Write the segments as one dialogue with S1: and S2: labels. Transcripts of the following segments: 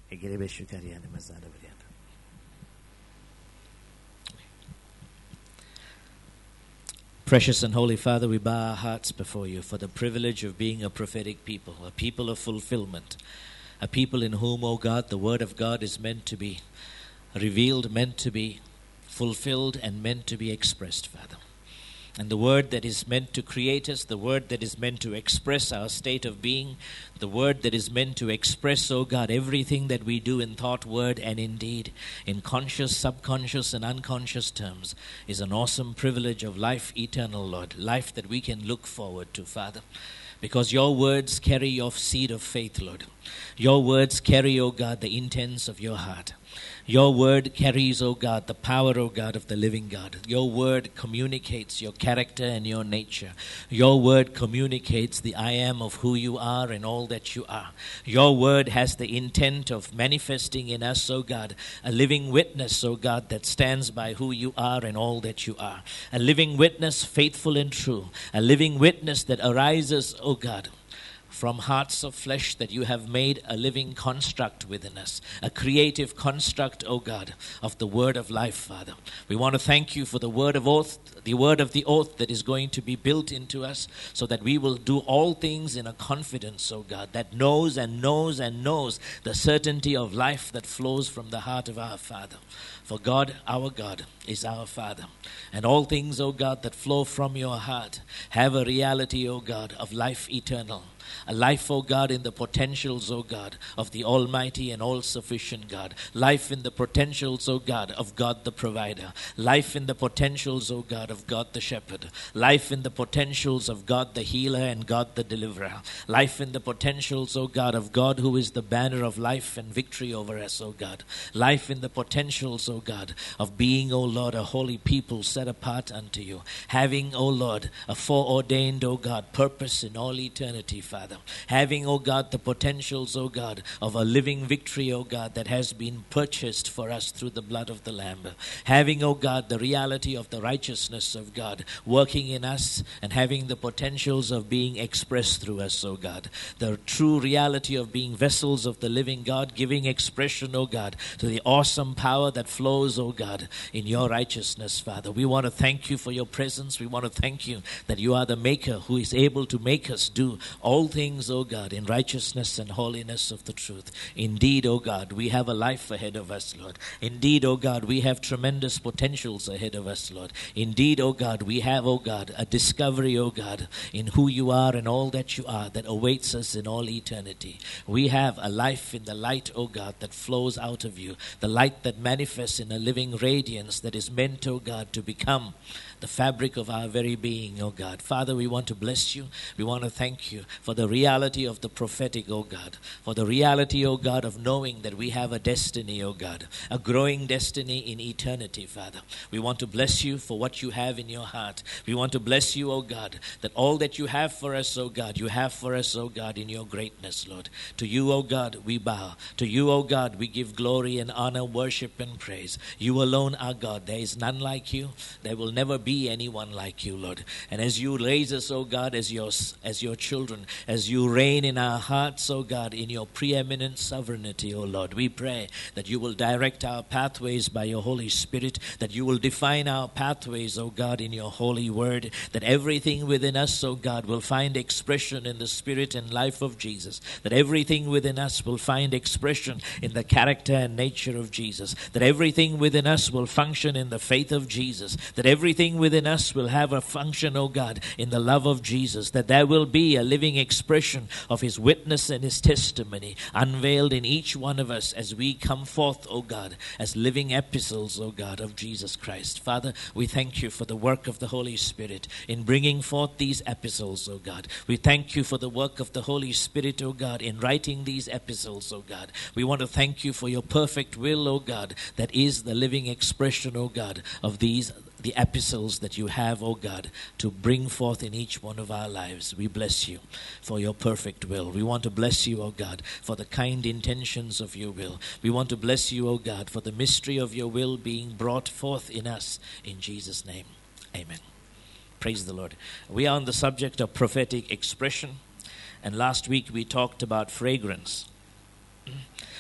S1: Precious and Holy Father, we bow our hearts before you for the privilege of being a prophetic people, a people of fulfillment, a people in whom, O God, the Word of God is meant to be revealed, meant to be fulfilled, and meant to be expressed, Father. And the Word that is meant to create us, the Word that is meant to express our state of being, the Word that is meant to express, O God, everything that we do in thought, word, and in deed, in conscious, subconscious, and unconscious terms, is an awesome privilege of life eternal, Lord, life that we can look forward to, Father. Because your words carry your seed of faith, Lord. Your words carry, O God, the intents of your heart. Your word carries, O God, the power, O God, of the living God. Your word communicates your character and your nature. Your word communicates the I am of who you are and all that you are. Your word has the intent of manifesting in us, O God, a living witness, O God, that stands by who you are and all that you are. A living witness, faithful and true. A living witness that arises, O God, from hearts of flesh that you have made a living construct within us, a creative construct, O God, of the word of life, Father. We want to thank you for the word of oath, the word of the oath that is going to be built into us so that we will do all things in a confidence, O God, that knows and knows and knows the certainty of life that flows from the heart of our Father. For God, our God, is our Father. And all things, O God, that flow from your heart have a reality, O God, of life eternal. A life, O God, in the potentials, O God, of the Almighty and all-sufficient God. Life in the potentials, O God, of God the Provider. Life in the potentials, O God, of God the Shepherd. Life in the potentials of God the Healer and God the Deliverer. Life in the potentials, O God, of God who is the banner of life and victory over us, O God. Life in the potentials, O God, of being, O Lord, a holy people set apart unto you. Having, O Lord, a foreordained, O God, purpose in all eternity, Father. Having, O God, the potentials, O God, of a living victory, O God, that has been purchased for us through the blood of the Lamb. Having, O God, the reality of the righteousness of God working in us and having the potentials of being expressed through us, O God. The true reality of being vessels of the living God, giving expression, O God, to the awesome power that flows, O God, in your righteousness, Father. We want to thank you for your presence. We want to thank you that you are the maker who is able to make us do all things, O God, in righteousness and holiness of the truth. Indeed, O God, we have a life ahead of us, Lord. Indeed, O God, we have tremendous potentials ahead of us, Lord. Indeed, O God, we have, O God, a discovery, O God, in who you are and all that you are that awaits us in all eternity. We have a life in the light, O God, that flows out of you, the light that manifests in a living radiance that is meant, O God, to become the fabric of our very being, O God. Father, we want to bless you. We want to thank you for the reality of the prophetic, O God. For the reality, O God, of knowing that we have a destiny, O God. A growing destiny in eternity, Father. We want to bless you for what you have in your heart. We want to bless you, O God, that all that you have for us, O God, you have for us, O God, in your greatness, Lord. To you, O God, we bow. To you, O God, we give glory and honor, worship and praise. You alone are God. There is none like you. There will never be anyone like you, Lord. And as you raise us, O God, as your children, as you reign in our hearts, O God, in your preeminent sovereignty, O Lord, we pray that you will direct our pathways by your Holy Spirit, that you will define our pathways, O God, in your holy word, that everything within us, O God, will find expression in the spirit and life of Jesus, that everything within us will find expression in the character and nature of Jesus, that everything within us will function in the faith of Jesus, that everything within us will have a function, O God, in the love of Jesus, that there will be a living expression of his witness and his testimony unveiled in each one of us as we come forth, O God, as living epistles, O God, of Jesus Christ. Father, we thank you for the work of the Holy Spirit in bringing forth these epistles, O God. We thank you for the work of the Holy Spirit, O God, in writing these epistles, O God. We want to thank you for your perfect will, O God, that is the living expression, O God, of the epistles that you have, O God, to bring forth in each one of our lives. We bless you for your perfect will. We want to bless you, O God, for the kind intentions of your will. We want to bless you, O God, for the mystery of your will being brought forth in us. In Jesus' name, amen. Praise the Lord. We are on the subject of prophetic expression, and last week we talked about fragrance.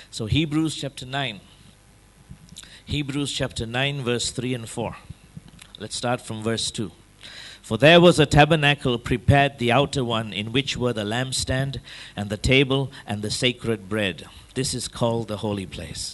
S1: So Hebrews chapter 9. Hebrews chapter 9, verse 3 and 4. Let's start from verse 2. For there was a tabernacle prepared, the outer one, in which were the lampstand and the table and the sacred bread. This is called the holy place.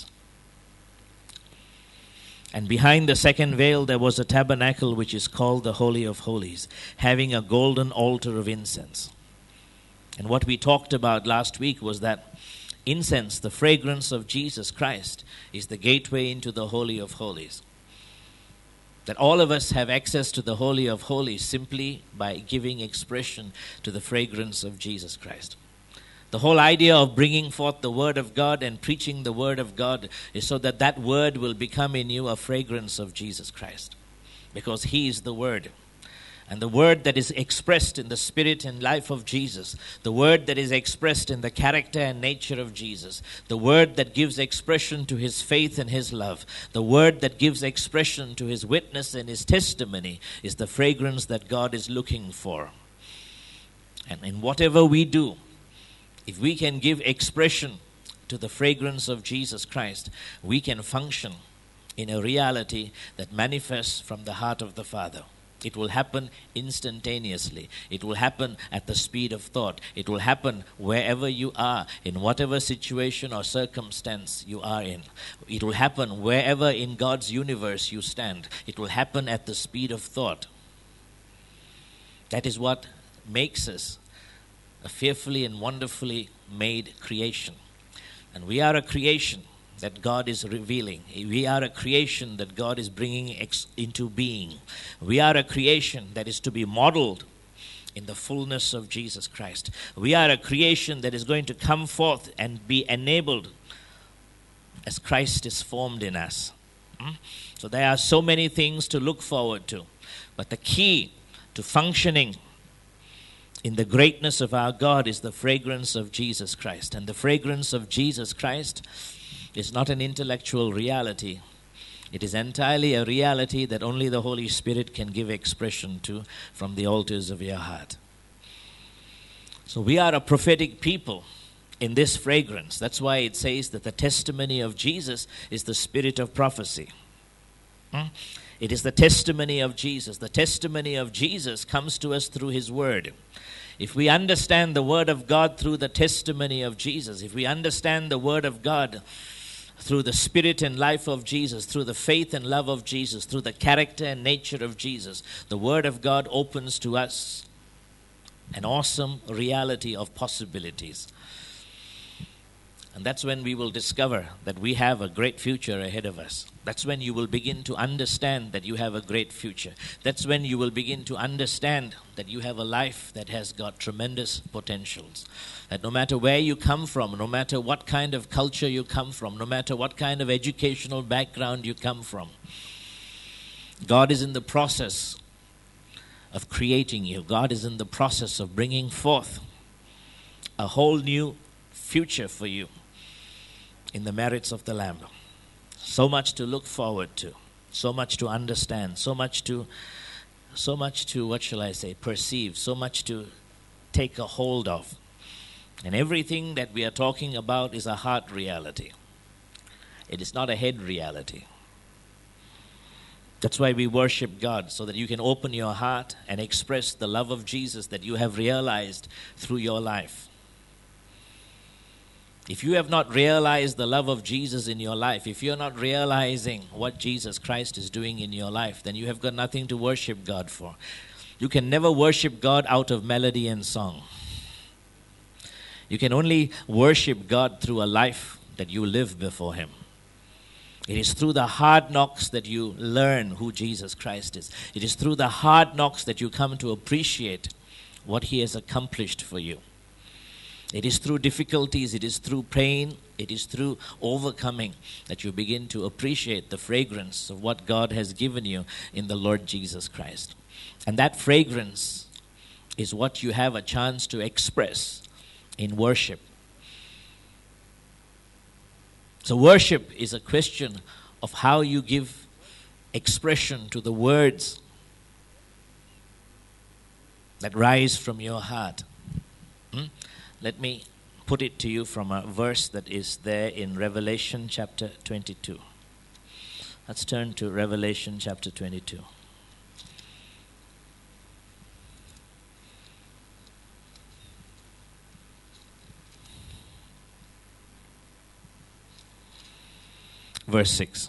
S1: And behind the second veil there was a tabernacle which is called the Holy of Holies, having a golden altar of incense. And what we talked about last week was that incense, the fragrance of Jesus Christ, is the gateway into the Holy of Holies. That all of us have access to the Holy of Holies simply by giving expression to the fragrance of Jesus Christ. The whole idea of bringing forth the Word of God and preaching the Word of God is so that that Word will become in you a fragrance of Jesus Christ. Because He is the Word. And the Word that is expressed in the spirit and life of Jesus, the Word that is expressed in the character and nature of Jesus, the Word that gives expression to His faith and His love, the Word that gives expression to His witness and His testimony is the fragrance that God is looking for. And in whatever we do, if we can give expression to the fragrance of Jesus Christ, we can function in a reality that manifests from the heart of the Father. It will happen instantaneously. It will happen at the speed of thought. It will happen wherever you are, in whatever situation or circumstance you are in. It will happen wherever in God's universe you stand. It will happen at the speed of thought. That is what makes us a fearfully and wonderfully made creation. And we are a creation that God is revealing. We are a creation that God is bringing into being. We are a creation that is to be modeled in the fullness of Jesus Christ. We are a creation that is going to come forth and be enabled as Christ is formed in us. So there are so many things to look forward to. But the key to functioning in the greatness of our God is the fragrance of Jesus Christ. And the fragrance of Jesus Christ is not an intellectual reality. It is entirely a reality that only the Holy Spirit can give expression to from the altars of your heart. So we are a prophetic people in this fragrance. That's why it says that the testimony of Jesus is the spirit of prophecy. It is the testimony of Jesus. The testimony of Jesus comes to us through His Word. If we understand the Word of God through the testimony of Jesus, if we understand the Word of God through the spirit and life of Jesus, through the faith and love of Jesus, through the character and nature of Jesus, the Word of God opens to us an awesome reality of possibilities. And that's when we will discover that we have a great future ahead of us. That's when you will begin to understand that you have a great future. That's when you will begin to understand that you have a life that has got tremendous potentials. That no matter where you come from, no matter what kind of culture you come from, no matter what kind of educational background you come from, God is in the process of creating you. God is in the process of bringing forth a whole new future for you in the merits of the Lamb. So much to look forward to, so much to understand, so much to, what shall I say, perceive, so much to take a hold of. And everything that we are talking about is a heart reality. It is not a head reality. That's why we worship God, so that you can open your heart and express the love of Jesus that you have realized through your life. If you have not realized the love of Jesus in your life, if you're not realizing what Jesus Christ is doing in your life, then you have got nothing to worship God for. You can never worship God out of melody and song. You can only worship God through a life that you live before Him. It is through the hard knocks that you learn who Jesus Christ is. It is through the hard knocks that you come to appreciate what He has accomplished for you. It is through difficulties, it is through pain, it is through overcoming that you begin to appreciate the fragrance of what God has given you in the Lord Jesus Christ. And that fragrance is what you have a chance to express in worship. So worship is a question of how you give expression to the words that rise from your heart. Let me put it to you from a verse that is there in Revelation chapter 22. Let's turn to Revelation chapter 22. Verse 6.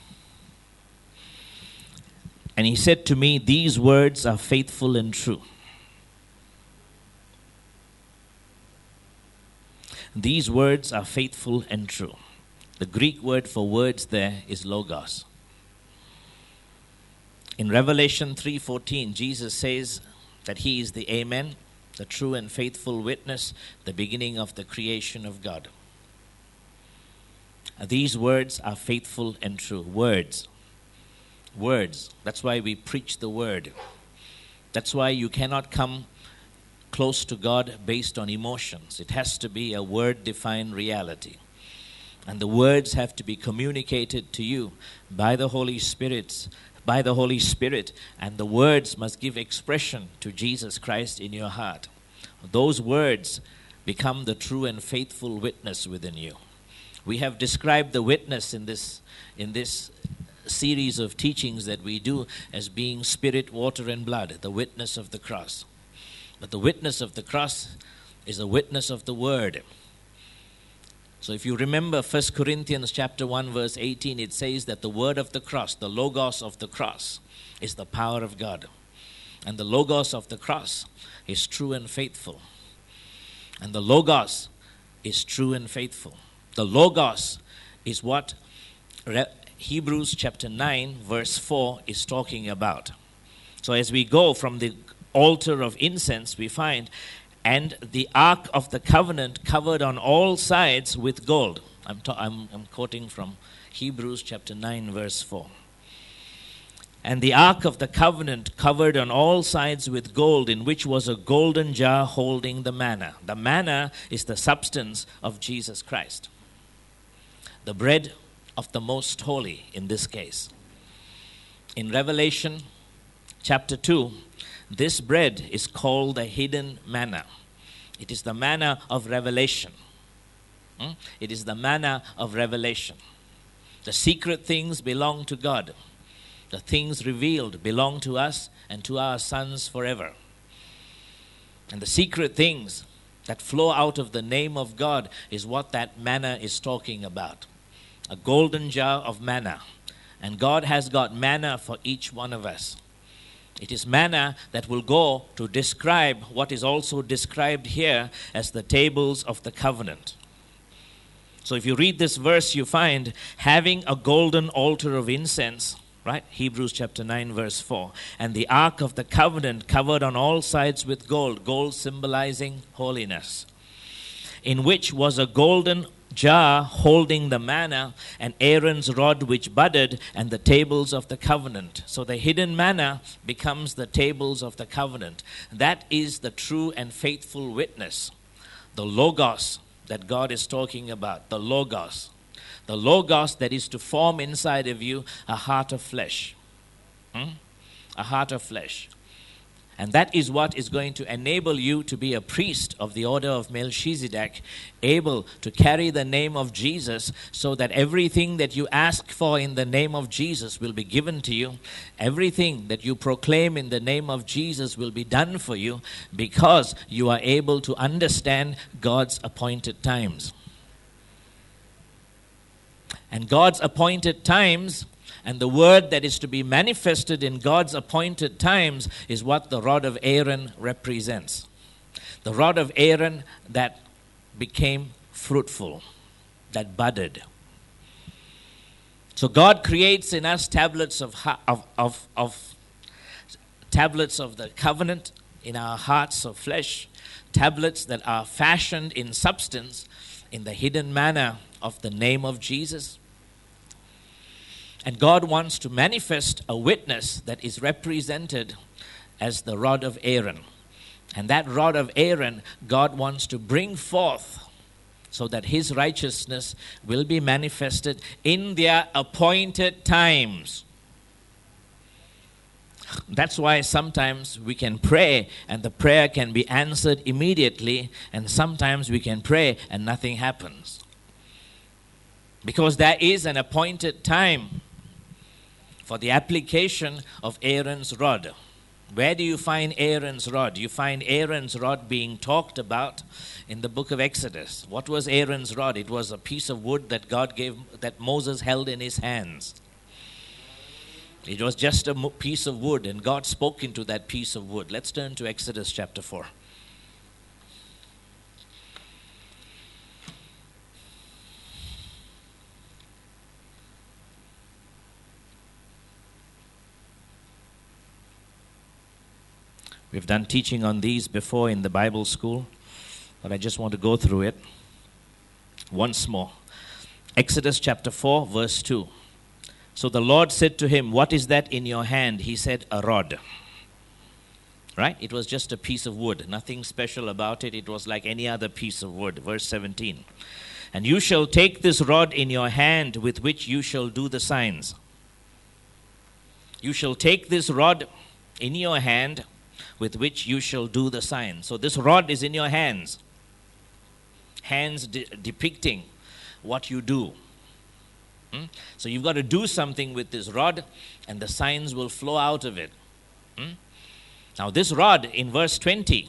S1: And he said to me, these words are faithful and true. These words are faithful and true. The Greek word for words there is logos. In Revelation 3:14, Jesus says that he is the Amen, the true and faithful witness, the beginning of the creation of God. These words are faithful and true. Words. That's why we preach the word. That's why you cannot come close to God based on emotions. It has to be a word-defined reality. And the words have to be communicated to you by the Holy Spirit, and the words must give expression to Jesus Christ in your heart. Those words become the true and faithful witness within you. We have described the witness in this series of teachings that we do as being spirit, water, and blood, the witness of the cross. But the witness of the cross is a witness of the word. So if you remember 1 Corinthians chapter 1 verse 18, it says that the word of the cross, the logos of the cross, is the power of God. And the logos of the cross is true and faithful. And the logos is true and faithful. The logos is what Hebrews chapter 9 verse 4 is talking about. So as we go from the altar of incense, we find, and the ark of the covenant covered on all sides with gold. I'm quoting from Hebrews chapter 9 verse 4. And the ark of the covenant covered on all sides with gold, in which was a golden jar holding the manna. The manna is the substance of Jesus Christ. The bread of the most holy in this case. In Revelation chapter 2, this bread is called the hidden manna. It is the manna of revelation. It is the manna of revelation. The secret things belong to God. The things revealed belong to us and to our sons forever. And the secret things that flow out of the name of God is what that manna is talking about. A golden jar of manna. And God has got manna for each one of us. It is manna that will go to describe what is also described here as the tables of the covenant. So if you read this verse, you find having a golden altar of incense, right? Hebrews chapter 9 verse 4. And the ark of the covenant covered on all sides with gold, gold symbolizing holiness, in which was a golden jar holding the manna, and Aaron's rod which budded, and the tables of the covenant. So the hidden manna becomes the tables of the covenant. That is the true and faithful witness. The logos that God is talking about. The logos. The logos that is to form inside of you a heart of flesh. A heart of flesh. And that is what is going to enable you to be a priest of the order of Melchizedek, able to carry the name of Jesus, so that everything that you ask for in the name of Jesus will be given to you. Everything that you proclaim in the name of Jesus will be done for you, because you are able to understand God's appointed times. And God's appointed times, and the word that is to be manifested in God's appointed times, is what the rod of Aaron represents. The rod of Aaron that became fruitful, that budded. So God creates in us tablets of tablets of the covenant in our hearts of flesh, tablets that are fashioned in substance in the hidden manna of the name of Jesus. And God wants to manifest a witness that is represented as the rod of Aaron. And that rod of Aaron, God wants to bring forth so that his righteousness will be manifested in their appointed times. That's why sometimes we can pray and the prayer can be answered immediately, and sometimes we can pray and nothing happens. Because there is an appointed time for the application of Aaron's rod. Where do you find Aaron's rod? You find Aaron's rod being talked about in the book of Exodus. What was Aaron's rod? It was a piece of wood that God gave, that Moses held in his hands. It was just a piece of wood, and God spoke into that piece of wood. Let's turn to Exodus chapter 4. We've done teaching on these before in the Bible school, but I just want to go through it once more. Exodus chapter 4, verse 2. So the Lord said to him, "What is that in your hand?" He said, "A rod." Right? It was just a piece of wood. Nothing special about it. It was like any other piece of wood. Verse 17. "And you shall take this rod in your hand with which you shall do the signs." You shall take this rod in your hand with which you shall do the signs. So this rod is in your hands. Hands depicting what you do. So you've got to do something with this rod, and the signs will flow out of it. Now this rod in verse 20,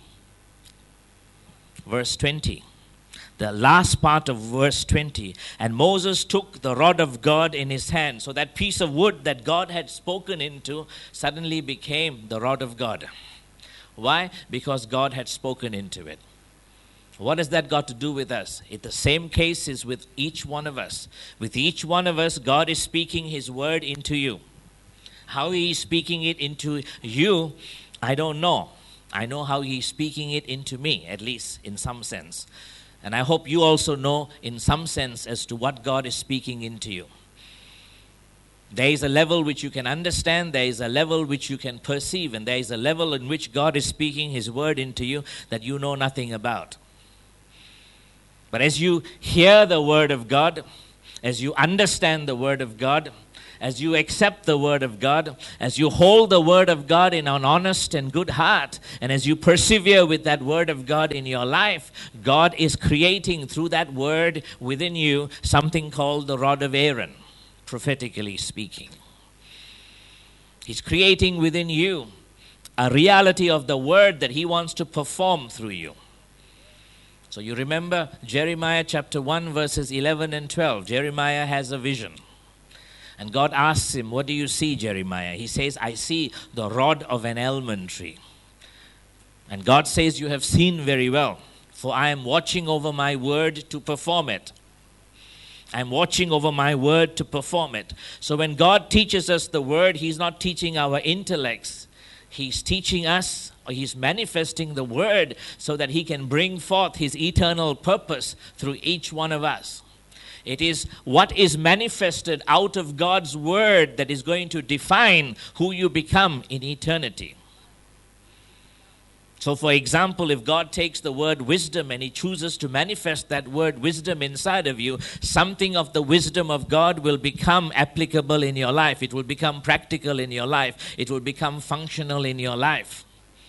S1: the last part of verse 20, "And Moses took the rod of God in his hand." So that piece of wood that God had spoken into suddenly became the rod of God. Why? Because God had spoken into it. What has that got to do with us? The same case is with each one of us. With each one of us, God is speaking His word into you. How He is speaking it into you, I don't know. I know how He is speaking it into me, at least in some sense. And I hope you also know in some sense as to what God is speaking into you. There is a level which you can understand, there is a level which you can perceive, and there is a level in which God is speaking His word into you that you know nothing about. But as you hear the word of God, as you understand the word of God, as you accept the word of God, as you hold the word of God in an honest and good heart, and as you persevere with that word of God in your life, God is creating through that word within you something called the rod of Aaron, prophetically speaking. He's creating within you a reality of the word that He wants to perform through you. So you remember Jeremiah chapter 1 verses 11 and 12. Jeremiah has a vision. And God asks him, "What do you see, Jeremiah?" He says, "I see the rod of an almond tree." And God says, "You have seen very well, for I am watching over my word to perform it." I'm watching over my word to perform it. So when God teaches us the word, He's not teaching our intellects. He's teaching us, or He's manifesting the word so that He can bring forth His eternal purpose through each one of us. It is what is manifested out of God's word that is going to define who you become in eternity. So for example, if God takes the word wisdom and He chooses to manifest that word wisdom inside of you, something of the wisdom of God will become applicable in your life. It will become practical in your life. It will become functional in your life.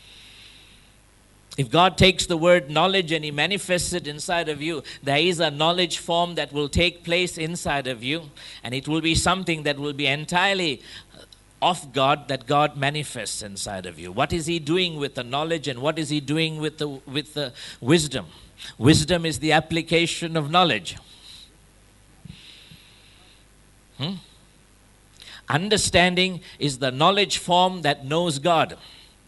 S1: If God takes the word knowledge and He manifests it inside of you, there is a knowledge form that will take place inside of you, and it will be something that will be entirely of God, that God manifests inside of you. What is He doing with the knowledge, and what is He doing with the wisdom? Wisdom is the application of knowledge. Understanding is the knowledge form that knows God.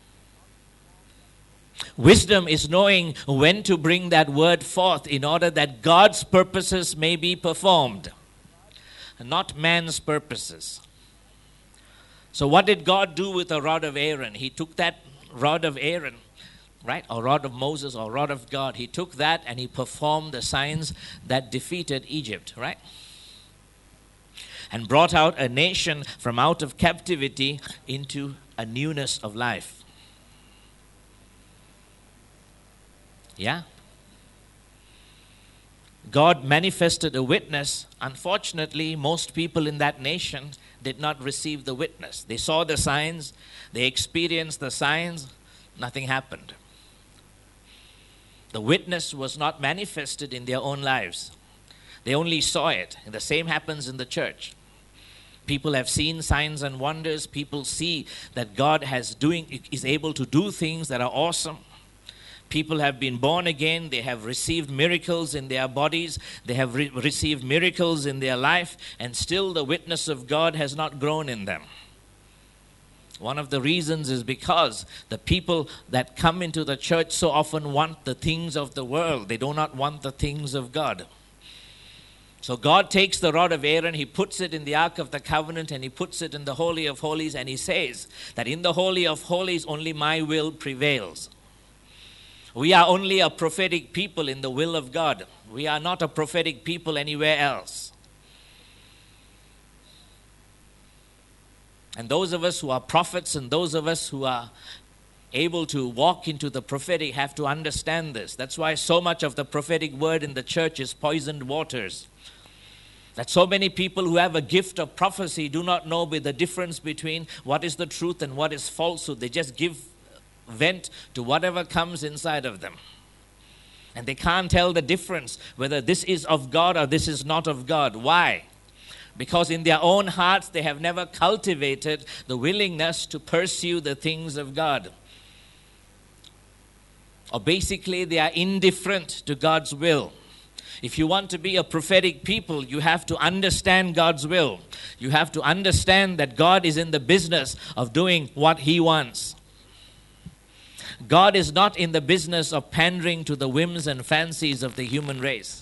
S1: Wisdom is knowing when to bring that word forth in order that God's purposes may be performed, not man's purposes. So what did God do with the rod of Aaron? He took that rod of Aaron, right, or rod of Moses, or rod of God. He took that and He performed the signs that defeated Egypt, right? And brought out a nation from out of captivity into a newness of life. Yeah? God manifested a witness. Unfortunately, most people in that nation did not receive the witness. They saw the signs, they experienced the signs, nothing happened. The witness was not manifested in their own lives. They only saw it. And the same happens in the church. People have seen signs and wonders. People see that God is able to do things that are awesome. People have been born again. They have received miracles in their bodies. They have received miracles in their life. And still the witness of God has not grown in them. One of the reasons is because the people that come into the church so often want the things of the world. They do not want the things of God. So God takes the rod of Aaron, He puts it in the Ark of the Covenant, and He puts it in the Holy of Holies, and He says that in the Holy of Holies only my will prevails. We are only a prophetic people in the will of God. We are not a prophetic people anywhere else. And those of us who are prophets and those of us who are able to walk into the prophetic have to understand this. That's why so much of the prophetic word in the church is poisoned waters. That so many people who have a gift of prophecy do not know the difference between what is the truth and what is falsehood. They just give vent to whatever comes inside of them. And they can't tell the difference whether this is of God or this is not of God. Why? Because in their own hearts they have never cultivated the willingness to pursue the things of God. Or basically they are indifferent to God's will. If you want to be a prophetic people, you have to understand God's will. You have to understand that God is in the business of doing what He wants. God is not in the business of pandering to the whims and fancies of the human race.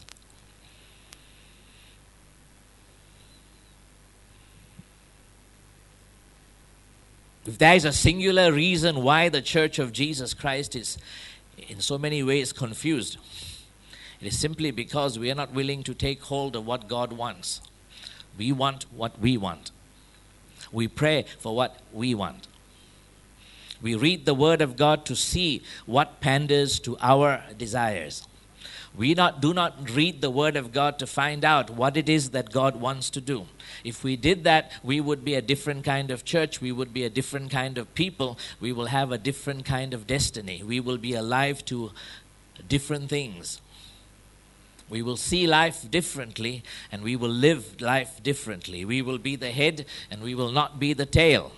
S1: If there is a singular reason why the Church of Jesus Christ is in so many ways confused, it is simply because we are not willing to take hold of what God wants. We want what we want. We pray for what we want. We read the Word of God to see what panders to our desires. We do not read the Word of God to find out what it is that God wants to do. If we did that, we would be a different kind of church. We would be a different kind of people. We will have a different kind of destiny. We will be alive to different things. We will see life differently and we will live life differently. We will be the head and we will not be the tail.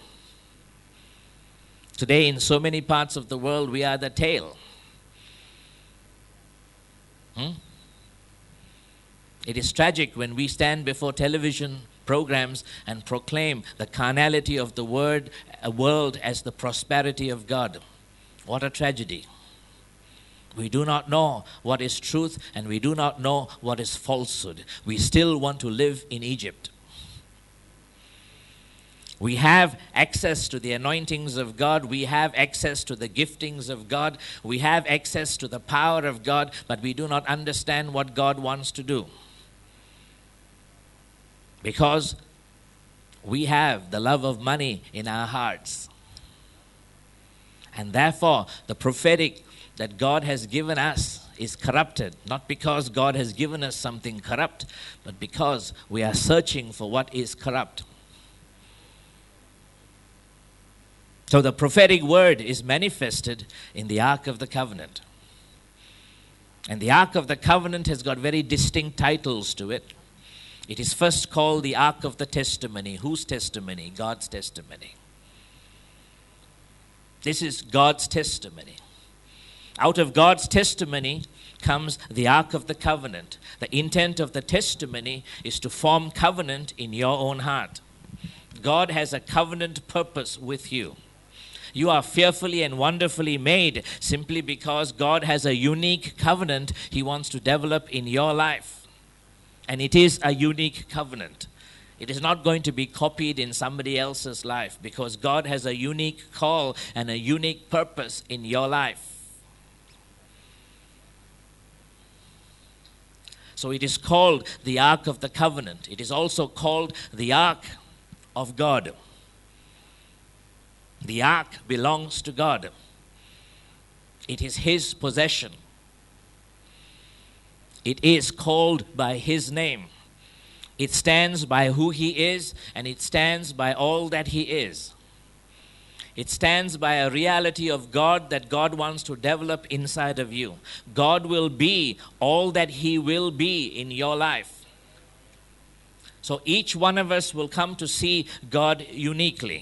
S1: Today, in so many parts of the world, we are the tail. It is tragic when we stand before television programs and proclaim the carnality of the world as the prosperity of God. What a tragedy. We do not know what is truth and we do not know what is falsehood. We still want to live in Egypt. We have access to the anointings of God. We have access to the giftings of God. We have access to the power of God, but we do not understand what God wants to do. Because we have the love of money in our hearts. And therefore, the prophetic that God has given us is corrupted. Not because God has given us something corrupt, but because we are searching for what is corrupt. So the prophetic word is manifested in the Ark of the Covenant. And the Ark of the Covenant has got very distinct titles to it. It is first called the Ark of the Testimony. Whose testimony? God's testimony. This is God's testimony. Out of God's testimony comes the Ark of the Covenant. The intent of the testimony is to form covenant in your own heart. God has a covenant purpose with you. You are fearfully and wonderfully made simply because God has a unique covenant He wants to develop in your life. And it is a unique covenant. It is not going to be copied in somebody else's life because God has a unique call and a unique purpose in your life. So it is called the Ark of the Covenant. It is also called the Ark of God. The ark belongs to God. It is His possession. It is called by His name. It stands by who He is, and it stands by all that He is. It stands by a reality of God that God wants to develop inside of you. God will be all that He will be in your life. So each one of us will come to see God uniquely.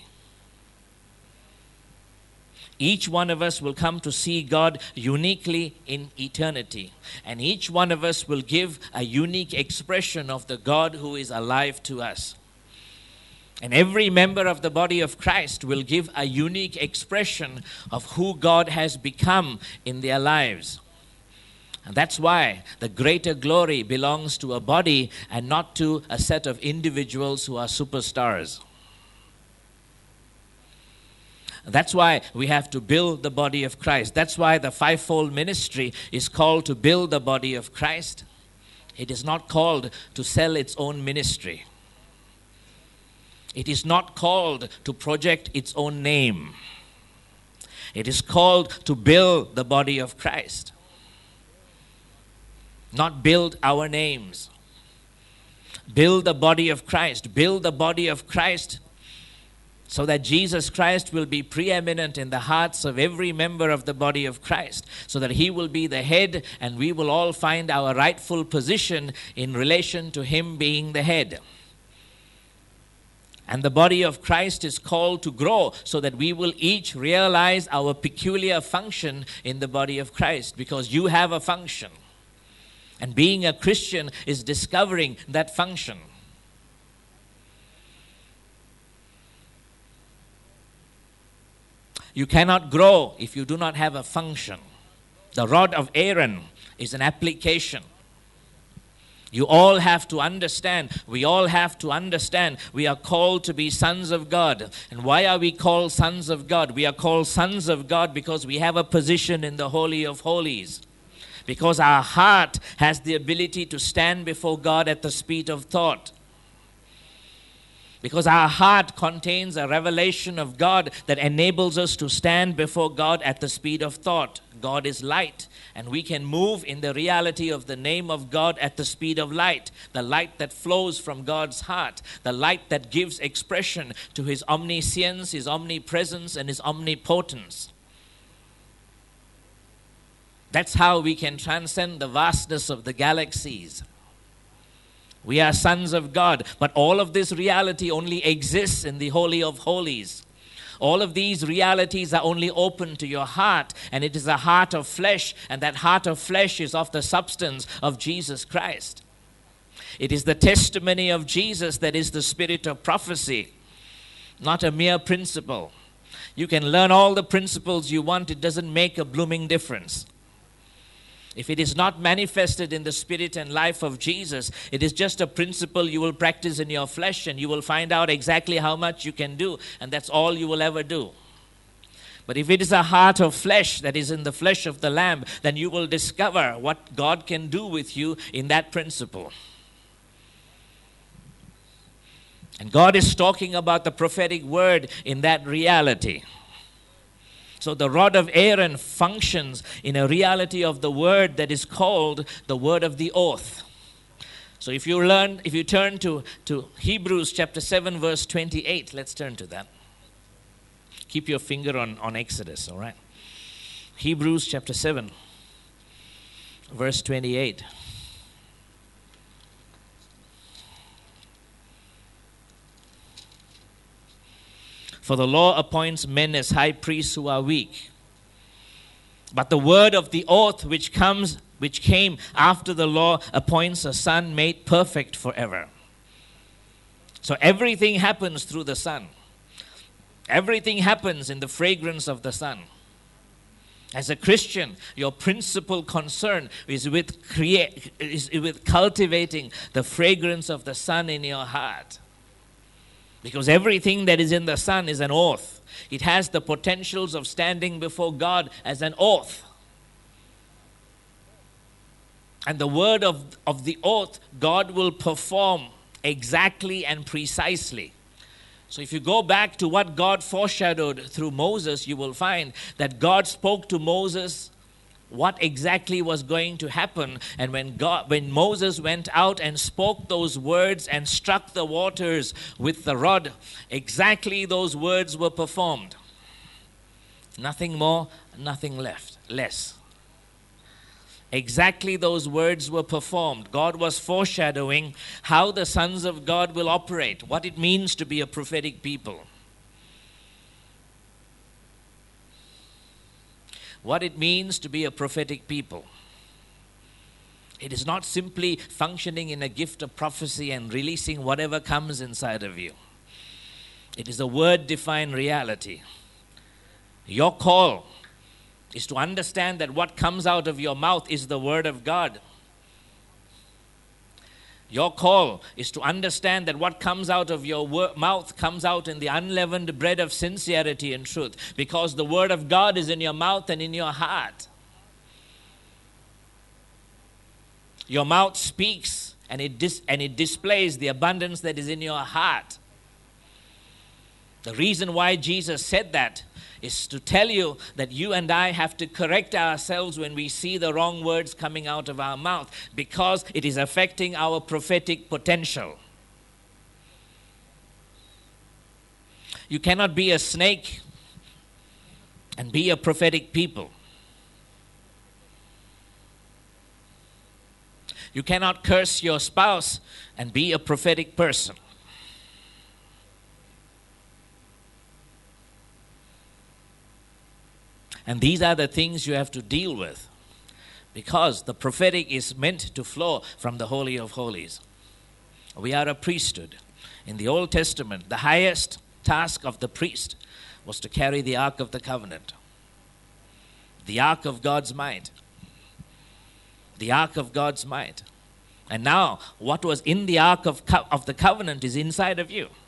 S1: Each one of us will come to see God uniquely in eternity. And each one of us will give a unique expression of the God who is alive to us. And every member of the body of Christ will give a unique expression of who God has become in their lives. And that's why the greater glory belongs to a body and not to a set of individuals who are superstars. That's why we have to build the body of Christ. That's why the fivefold ministry is called to build the body of Christ. It is not called to sell its own ministry. It is not called to project its own name. It is called to build the body of Christ. Not build our names. Build the body of Christ. Build the body of Christ so that Jesus Christ will be preeminent in the hearts of every member of the body of Christ, so that He will be the head and we will all find our rightful position in relation to Him being the head. And the body of Christ is called to grow so that we will each realize our peculiar function in the body of Christ, because you have a function. And being a Christian is discovering that function. You cannot grow if you do not have a function. The rod of Aaron is an application. You all have to understand, we all have to understand, we are called to be sons of God. And why are we called sons of God? We are called sons of God because we have a position in the Holy of Holies. Because our heart has the ability to stand before God at the speed of thought. Because our heart contains a revelation of God that enables us to stand before God at the speed of thought. God is light, and we can move in the reality of the name of God at the speed of light, the light that flows from God's heart, the light that gives expression to His omniscience, His omnipresence, and His omnipotence. That's how we can transcend the vastness of the galaxies. We are sons of God, but all of this reality only exists in the Holy of Holies. All of these realities are only open to your heart, and it is a heart of flesh, and that heart of flesh is of the substance of Jesus Christ. It is the testimony of Jesus that is the spirit of prophecy, not a mere principle. You can learn all the principles you want, it doesn't make a blooming difference. If it is not manifested in the spirit and life of Jesus, it is just a principle you will practice in your flesh, and you will find out exactly how much you can do, and that's all you will ever do. But if it is a heart of flesh that is in the flesh of the Lamb, then you will discover what God can do with you in that principle. And God is talking about the prophetic word in that reality. So the rod of Aaron functions in a reality of the word that is called the word of the oath. So if you turn to Hebrews chapter 7 verse 28, let's turn to that. Keep your finger on Exodus, all right? Hebrews chapter 7 verse 28. For the law appoints men as high priests who are weak. But the word of the oath which came after the law appoints a son made perfect forever. So everything happens through the Son. Everything happens in the fragrance of the Son. As a Christian, your principal concern is with cultivating the fragrance of the Son in your heart. Because everything that is in the Son is an oath. It has the potentials of standing before God as an oath. And the word of the oath, God will perform exactly and precisely. So if you go back to what God foreshadowed through Moses, you will find that God spoke to Moses what exactly was going to happen. And when Moses went out and spoke those words and struck the waters with the rod, exactly those words were performed. Nothing more, nothing less. Exactly those words were performed. God was foreshadowing how the sons of God will operate, what it means to be a prophetic people. What it means to be a prophetic people. It is not simply functioning in a gift of prophecy and releasing whatever comes inside of you. It is a word-defined reality. Your call is to understand that what comes out of your mouth is the word of God. Your call is to understand that what comes out of your mouth comes out in the unleavened bread of sincerity and truth, because the word of God is in your mouth and in your heart. Your mouth speaks and it displays the abundance that is in your heart. The reason why Jesus said that is to tell you that you and I have to correct ourselves when we see the wrong words coming out of our mouth, because it is affecting our prophetic potential. You cannot be a snake and be a prophetic people. You cannot curse your spouse and be a prophetic person. And these are the things you have to deal with, because the prophetic is meant to flow from the Holy of Holies. We are a priesthood. In the Old Testament, the highest task of the priest was to carry the Ark of the Covenant, the Ark of God's might. The Ark of God's might. And now, what was in the Ark of the Covenant is inside of you.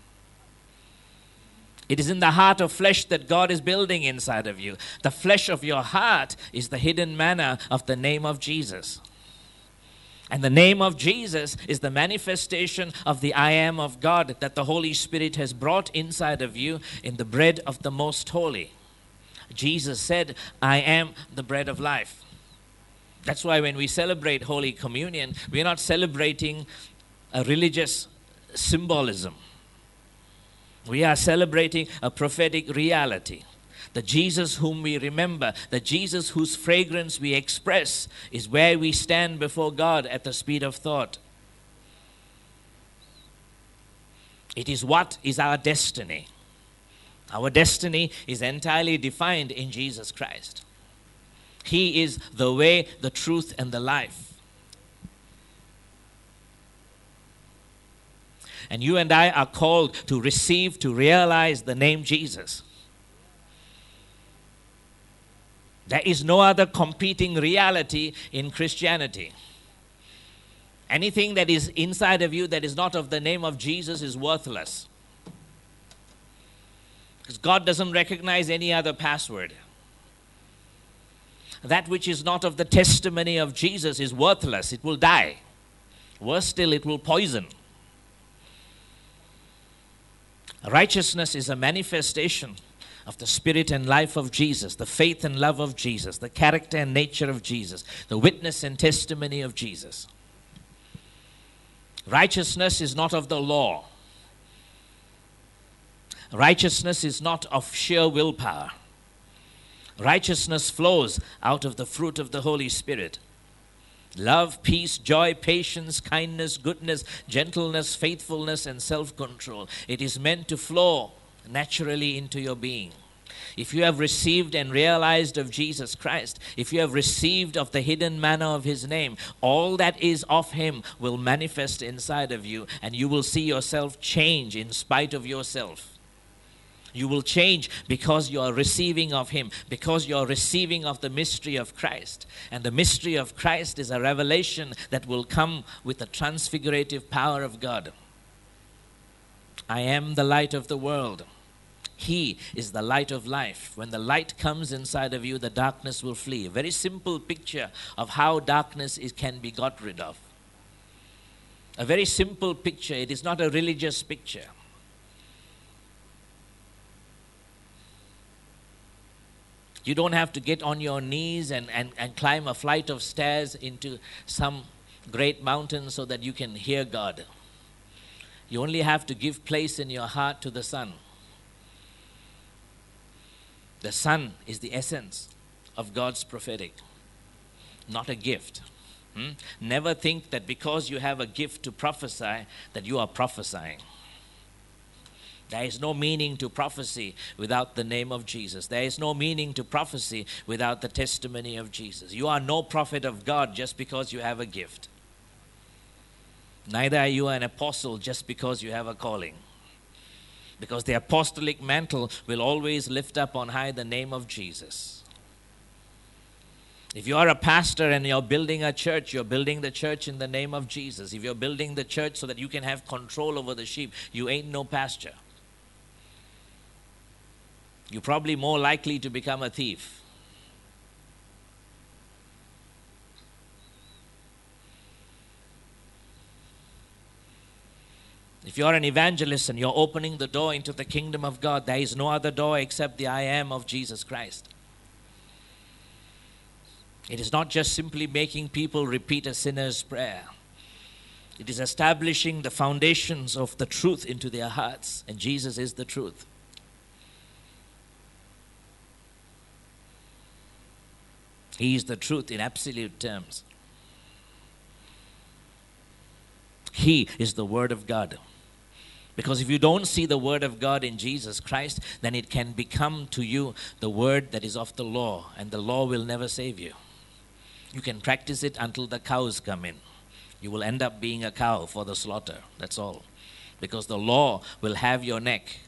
S1: It is in the heart of flesh that God is building inside of you. The flesh of your heart is the hidden manna of the name of Jesus. And the name of Jesus is the manifestation of the I am of God that the Holy Spirit has brought inside of you in the bread of the most holy. Jesus said, I am the bread of life. That's why when we celebrate Holy Communion, we're not celebrating a religious symbolism. We are celebrating a prophetic reality. The Jesus whom we remember, the Jesus whose fragrance we express, is where we stand before God at the speed of thought. It is what is our destiny. Our destiny is entirely defined in Jesus Christ. He is the way, the truth, and the life. And you and I are called to receive, to realize the name Jesus. There is no other competing reality in Christianity. Anything that is inside of you that is not of the name of Jesus is worthless. Because God doesn't recognize any other password. That which is not of the testimony of Jesus is worthless. It will die. Worse still, it will poison. Righteousness is a manifestation of the spirit and life of Jesus, the faith and love of Jesus, the character and nature of Jesus, the witness and testimony of Jesus. Righteousness is not of the law. Righteousness is not of sheer willpower. Righteousness flows out of the fruit of the Holy Spirit. Love, peace, joy, patience, kindness, goodness, gentleness, faithfulness, and self-control. It is meant to flow naturally into your being. If you have received and realized of Jesus Christ, if you have received of the hidden manna of His name, all that is of Him will manifest inside of you, and you will see yourself change in spite of yourself. You will change because you are receiving of Him, because you are receiving of the mystery of Christ. And the mystery of Christ is a revelation that will come with the transfigurative power of God. I am the light of the world. He is the light of life. When the light comes inside of you, the darkness will flee. A very simple picture of how darkness can be got rid of. A very simple picture. It is not a religious picture. You don't have to get on your knees and climb a flight of stairs into some great mountain so that you can hear God. You only have to give place in your heart to the Son. The Son is the essence of God's prophetic, not a gift. Never think that because you have a gift to prophesy that you are prophesying. There is no meaning to prophecy without the name of Jesus. There is no meaning to prophecy without the testimony of Jesus. You are no prophet of God just because you have a gift. Neither are you an apostle just because you have a calling. Because the apostolic mantle will always lift up on high the name of Jesus. If you are a pastor and you're building a church, you're building the church in the name of Jesus. If you're building the church so that you can have control over the sheep, you ain't no pastor. You're probably more likely to become a thief. If you're an evangelist and you're opening the door into the kingdom of God, there is no other door except the I am of Jesus Christ. It is not just simply making people repeat a sinner's prayer. It is establishing the foundations of the truth into their hearts, and Jesus is the truth. He is the truth in absolute terms. He is the Word of God. Because if you don't see the Word of God in Jesus Christ, then it can become to you the word that is of the law, and the law will never save you. You can practice it until the cows come in. You will end up being a cow for the slaughter, that's all. Because the law will have your neck.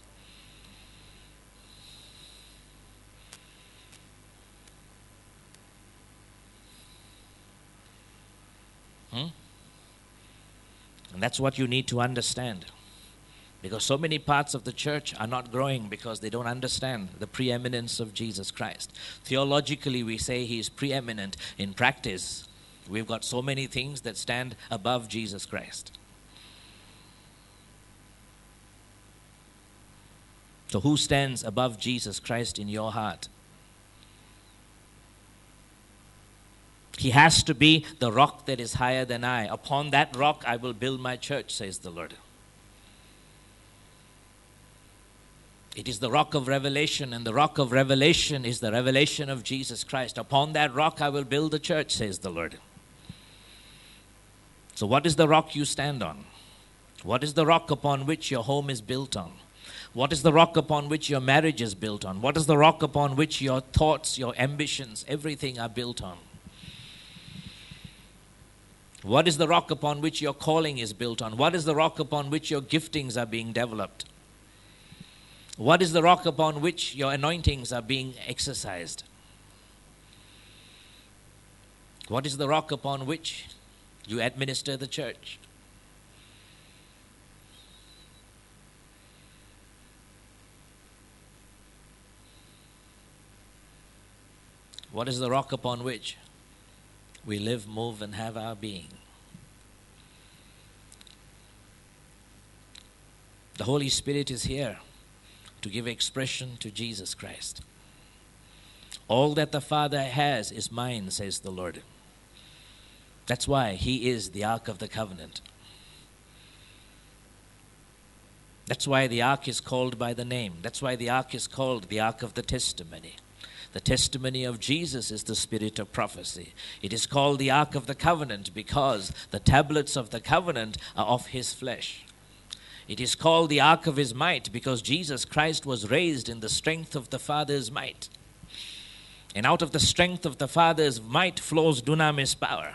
S1: And that's what you need to understand. Because so many parts of the church are not growing because they don't understand the preeminence of Jesus Christ. Theologically, we say he is preeminent. In practice, we've got so many things that stand above Jesus Christ. So who stands above Jesus Christ in your heart? He has to be the rock that is higher than I. Upon that rock I will build my church, says the Lord. It is the rock of revelation, and the rock of revelation is the revelation of Jesus Christ. Upon that rock I will build the church, says the Lord. So what is the rock you stand on? What is the rock upon which your home is built on? What is the rock upon which your marriage is built on? What is the rock upon which your thoughts, your ambitions, everything are built on? What is the rock upon which your calling is built on? What is the rock upon which your giftings are being developed? What is the rock upon which your anointings are being exercised? What is the rock upon which you administer the church? What is the rock upon which we live, move, and have our being? The Holy Spirit is here to give expression to Jesus Christ. All that the Father has is mine, says the Lord. That's why he is the Ark of the Covenant. That's why the Ark is called by the name. That's why the Ark is called the Ark of the Testimony. The testimony of Jesus is the spirit of prophecy. It is called the Ark of the Covenant because the tablets of the covenant are of his flesh. It is called the Ark of his might because Jesus Christ was raised in the strength of the Father's might. And out of the strength of the Father's might flows dunamis power.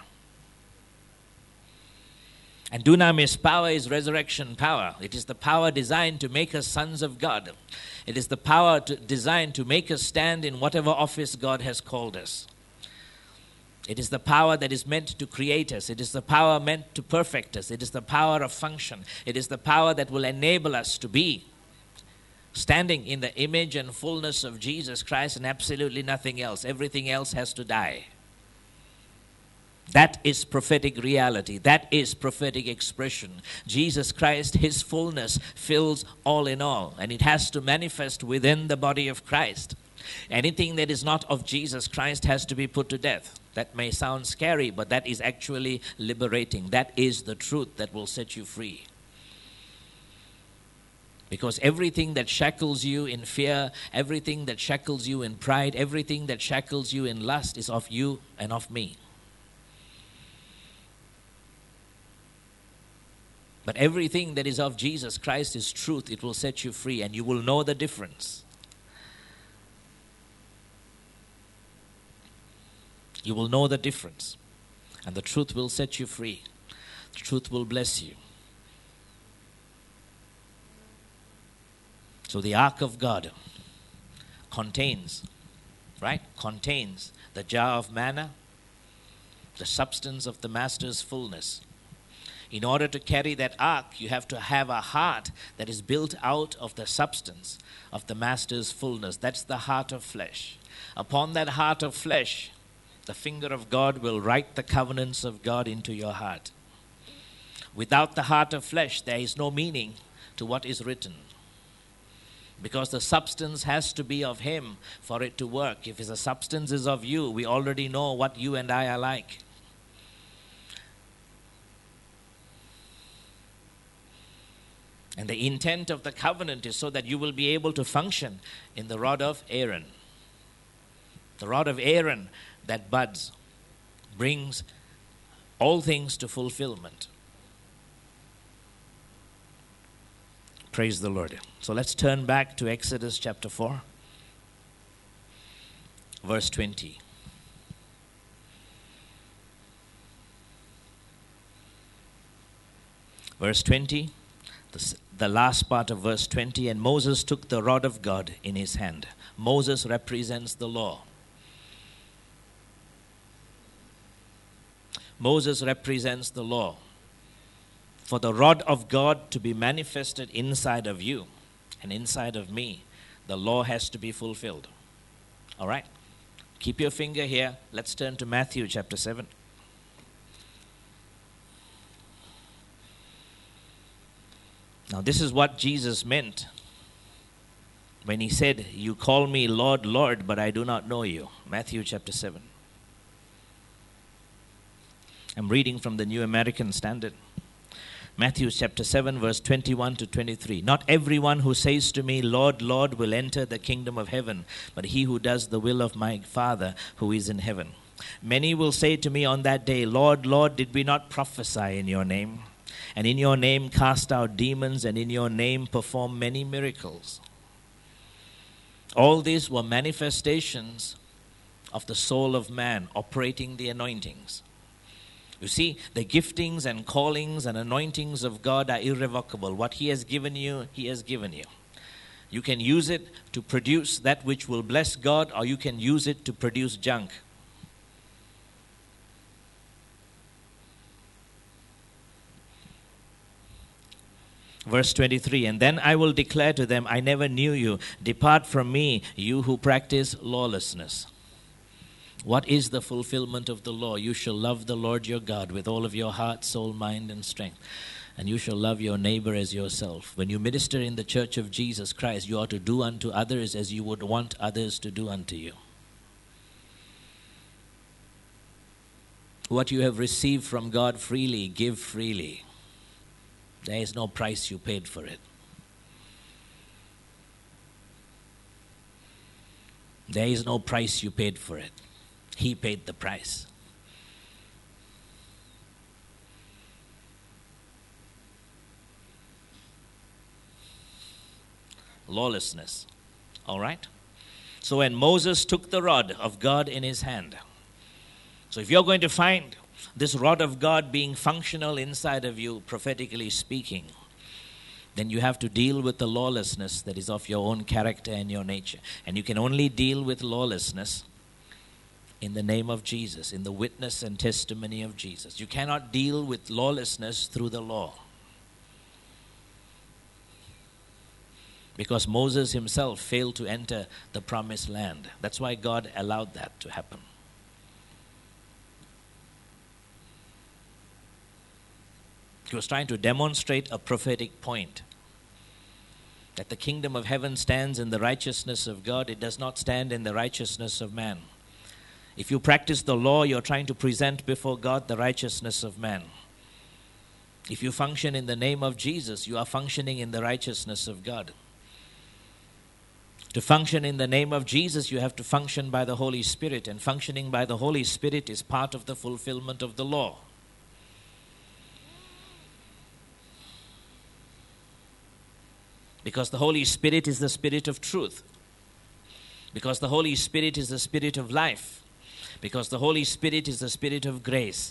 S1: And dunamis power is resurrection power. It is the power designed to make us sons of God. It is the power designed to make us stand in whatever office God has called us. It is the power that is meant to create us. It is the power meant to perfect us. It is the power of function. It is the power that will enable us to be standing in the image and fullness of Jesus Christ and absolutely nothing else. Everything else has to die. That is prophetic reality. That is prophetic expression. Jesus Christ, his fullness fills all in all, and it has to manifest within the body of Christ. Anything that is not of Jesus Christ has to be put to death. That may sound scary, but that is actually liberating. That is the truth that will set you free. Because everything that shackles you in fear, everything that shackles you in pride, everything that shackles you in lust is of you and of me. But everything that is of Jesus Christ is truth. It will set you free, and you will know the difference. You will know the difference, and the truth will set you free. The truth will bless you. So the ark of God contains the jar of manna, the substance of the Master's fullness. In order to carry that ark, you have to have a heart that is built out of the substance of the Master's fullness. That's the heart of flesh. Upon that heart of flesh, the finger of God will write the covenants of God into your heart. Without the heart of flesh, there is no meaning to what is written. Because the substance has to be of Him for it to work. If the substance is of you, we already know what you and I are like. And the intent of the covenant is so that you will be able to function in the rod of Aaron. The rod of Aaron that buds brings all things to fulfillment. Praise the Lord. So let's turn back to Exodus chapter 4, verse 20. Verse 20, the last part of verse 20, and Moses took the rod of God in his hand. Moses represents the law. Moses represents the law. For the rod of God to be manifested inside of you and inside of me, the law has to be fulfilled. All right? Keep your finger here. Let's turn to Matthew chapter 7. Now, this is what Jesus meant when He said, "You call me Lord, Lord, but I do not know you." Matthew chapter 7. I'm reading from the New American Standard. Matthew chapter 7, verse 21 to 23. "Not everyone who says to me, 'Lord, Lord,' will enter the kingdom of heaven, but he who does the will of my Father who is in heaven. Many will say to me on that day, 'Lord, Lord, did we not prophesy in your name? And in your name cast out demons, and in your name perform many miracles?' All these were manifestations of the soul of man operating the anointings. You see, the giftings and callings and anointings of God are irrevocable. What He has given you, He has given you. You can use it to produce that which will bless God, or you can use it to produce junk. Verse 23, "And then I will declare to them, 'I never knew you. Depart from me, you who practice lawlessness.'" What is the fulfillment of the law? "You shall love the Lord your God with all of your heart, soul, mind, and strength. And you shall love your neighbor as yourself." When you minister in the church of Jesus Christ, you are to do unto others as you would want others to do unto you. What you have received from God freely, give freely. There is no price you paid for it. There is no price you paid for it. He paid the price. Lawlessness. All right? So when Moses took the rod of God in his hand, so if you're going to find this rod of God being functional inside of you, prophetically speaking, then you have to deal with the lawlessness that is of your own character and your nature. And you can only deal with lawlessness in the name of Jesus, in the witness and testimony of Jesus. You cannot deal with lawlessness through the law. Because Moses himself failed to enter the promised land. That's why God allowed that to happen. He was trying to demonstrate a prophetic point. that the kingdom of heaven stands in the righteousness of God. It does not stand in the righteousness of man. If you practice the law, you're trying to present before God the righteousness of man. If you function in the name of Jesus, you are functioning in the righteousness of God. To function in the name of Jesus, you have to function by the Holy Spirit, and functioning by the Holy Spirit is part of the fulfillment of the law. Because the Holy Spirit is the Spirit of truth. Because the Holy Spirit is the Spirit of life. Because the Holy Spirit is the Spirit of grace.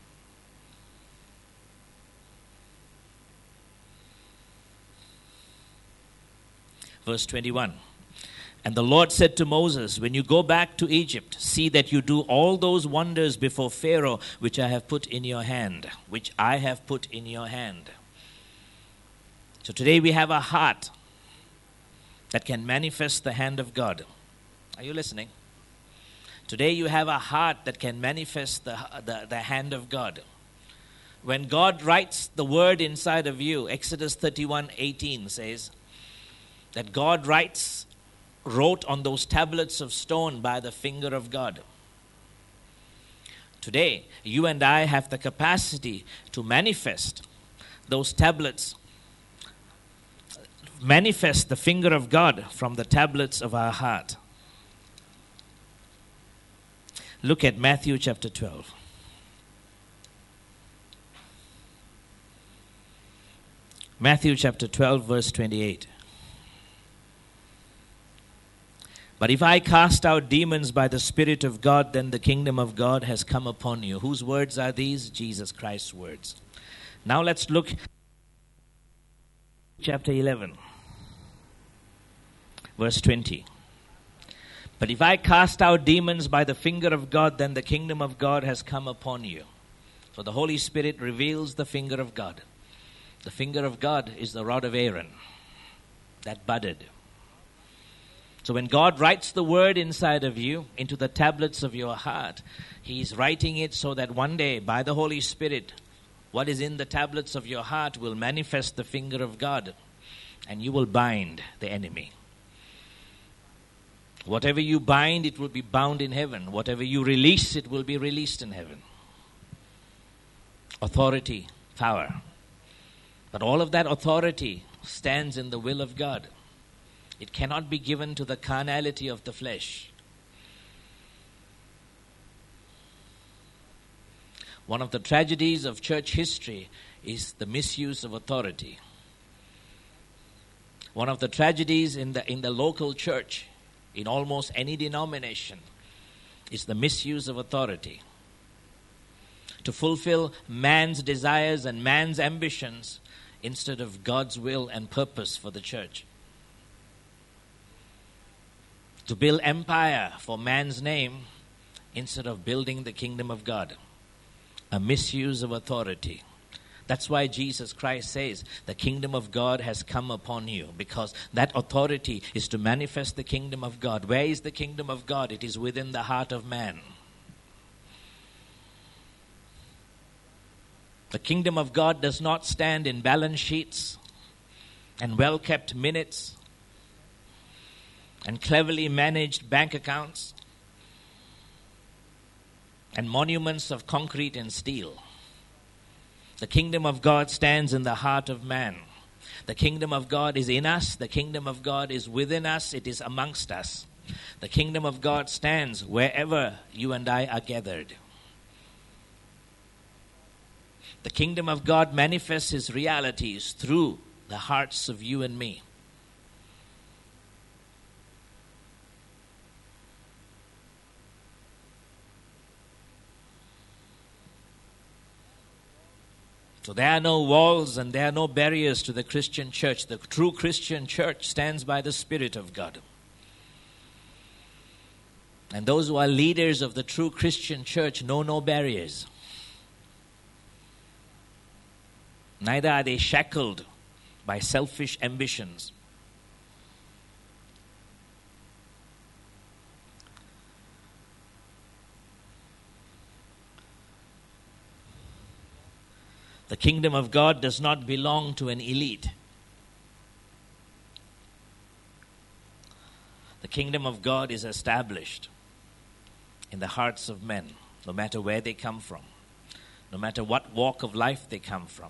S1: Verse 21. And the Lord said to Moses, when you go back to Egypt, see that you do all those wonders before Pharaoh, which I have put in your hand. Which I have put in your hand. So today we have a heart that can manifest the hand of God. Are you listening? Today you have a heart that can manifest the hand of God. When God writes the word inside of you, Exodus 31:18 says that God wrote on those tablets of stone by the finger of God. Today, you and I have the capacity to manifest those tablets, manifest the finger of God from the tablets of our heart. Look at Matthew chapter 12. Matthew chapter 12, verse 28. But if I cast out demons by the Spirit of God, then the kingdom of God has come upon you. Whose words are these? Jesus Christ's words. Now let's look at chapter 11, verse 20. But if I cast out demons by the finger of God, then the kingdom of God has come upon you. So the Holy Spirit reveals the finger of God. The finger of God is the rod of Aaron that budded. So when God writes the word inside of you into the tablets of your heart, He's writing it so that one day by the Holy Spirit, what is in the tablets of your heart will manifest the finger of God, and you will bind the enemy. Whatever you bind, it will be bound in heaven. Whatever you release, it will be released in heaven. Authority, power. But all of that authority stands in the will of God. It cannot be given to the carnality of the flesh. One of the tragedies of church history is the misuse of authority. One of the tragedies in the local church, in almost any denomination, is the misuse of authority. To fulfill man's desires and man's ambitions instead of God's will and purpose for the church. To build empire for man's name instead of building the kingdom of God. A misuse of authority. That's why Jesus Christ says the kingdom of God has come upon you, because that authority is to manifest the kingdom of God. Where is the kingdom of God? It is within the heart of man. The kingdom of God does not stand in balance sheets and well-kept minutes and cleverly managed bank accounts and monuments of concrete and steel. The kingdom of God stands in the heart of man. The kingdom of God is in us. The kingdom of God is within us. It is amongst us. The kingdom of God stands wherever you and I are gathered. The kingdom of God manifests His realities through the hearts of you and me. So there are no walls and there are no barriers to the Christian church. The true Christian church stands by the Spirit of God. And those who are leaders of the true Christian church know no barriers. Neither are they shackled by selfish ambitions. The kingdom of God does not belong to an elite. The kingdom of God is established in the hearts of men, no matter where they come from, no matter what walk of life they come from,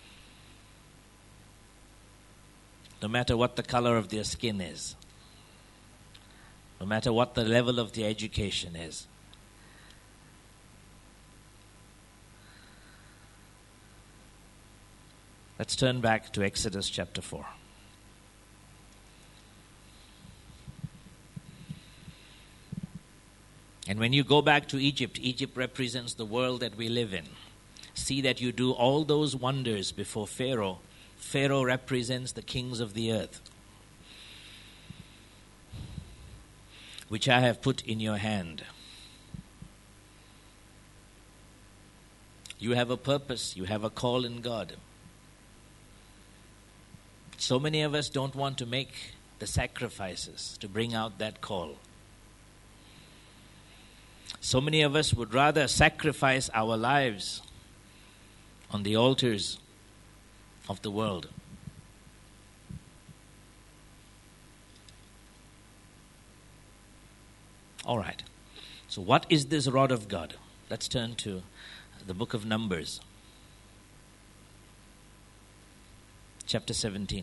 S1: no matter what the color of their skin is, no matter what the level of their education is. Let's turn back to Exodus chapter 4. And when you go back to Egypt, Egypt represents the world that we live in. See that you do all those wonders before Pharaoh. Pharaoh represents the kings of the earth, which I have put in your hand. You have a purpose, you have a call in God. So many of us don't want to make the sacrifices to bring out that call. So many of us would rather sacrifice our lives on the altars of the world. All right. So what is this rod of God? Let's turn to the book of Numbers, chapter 17.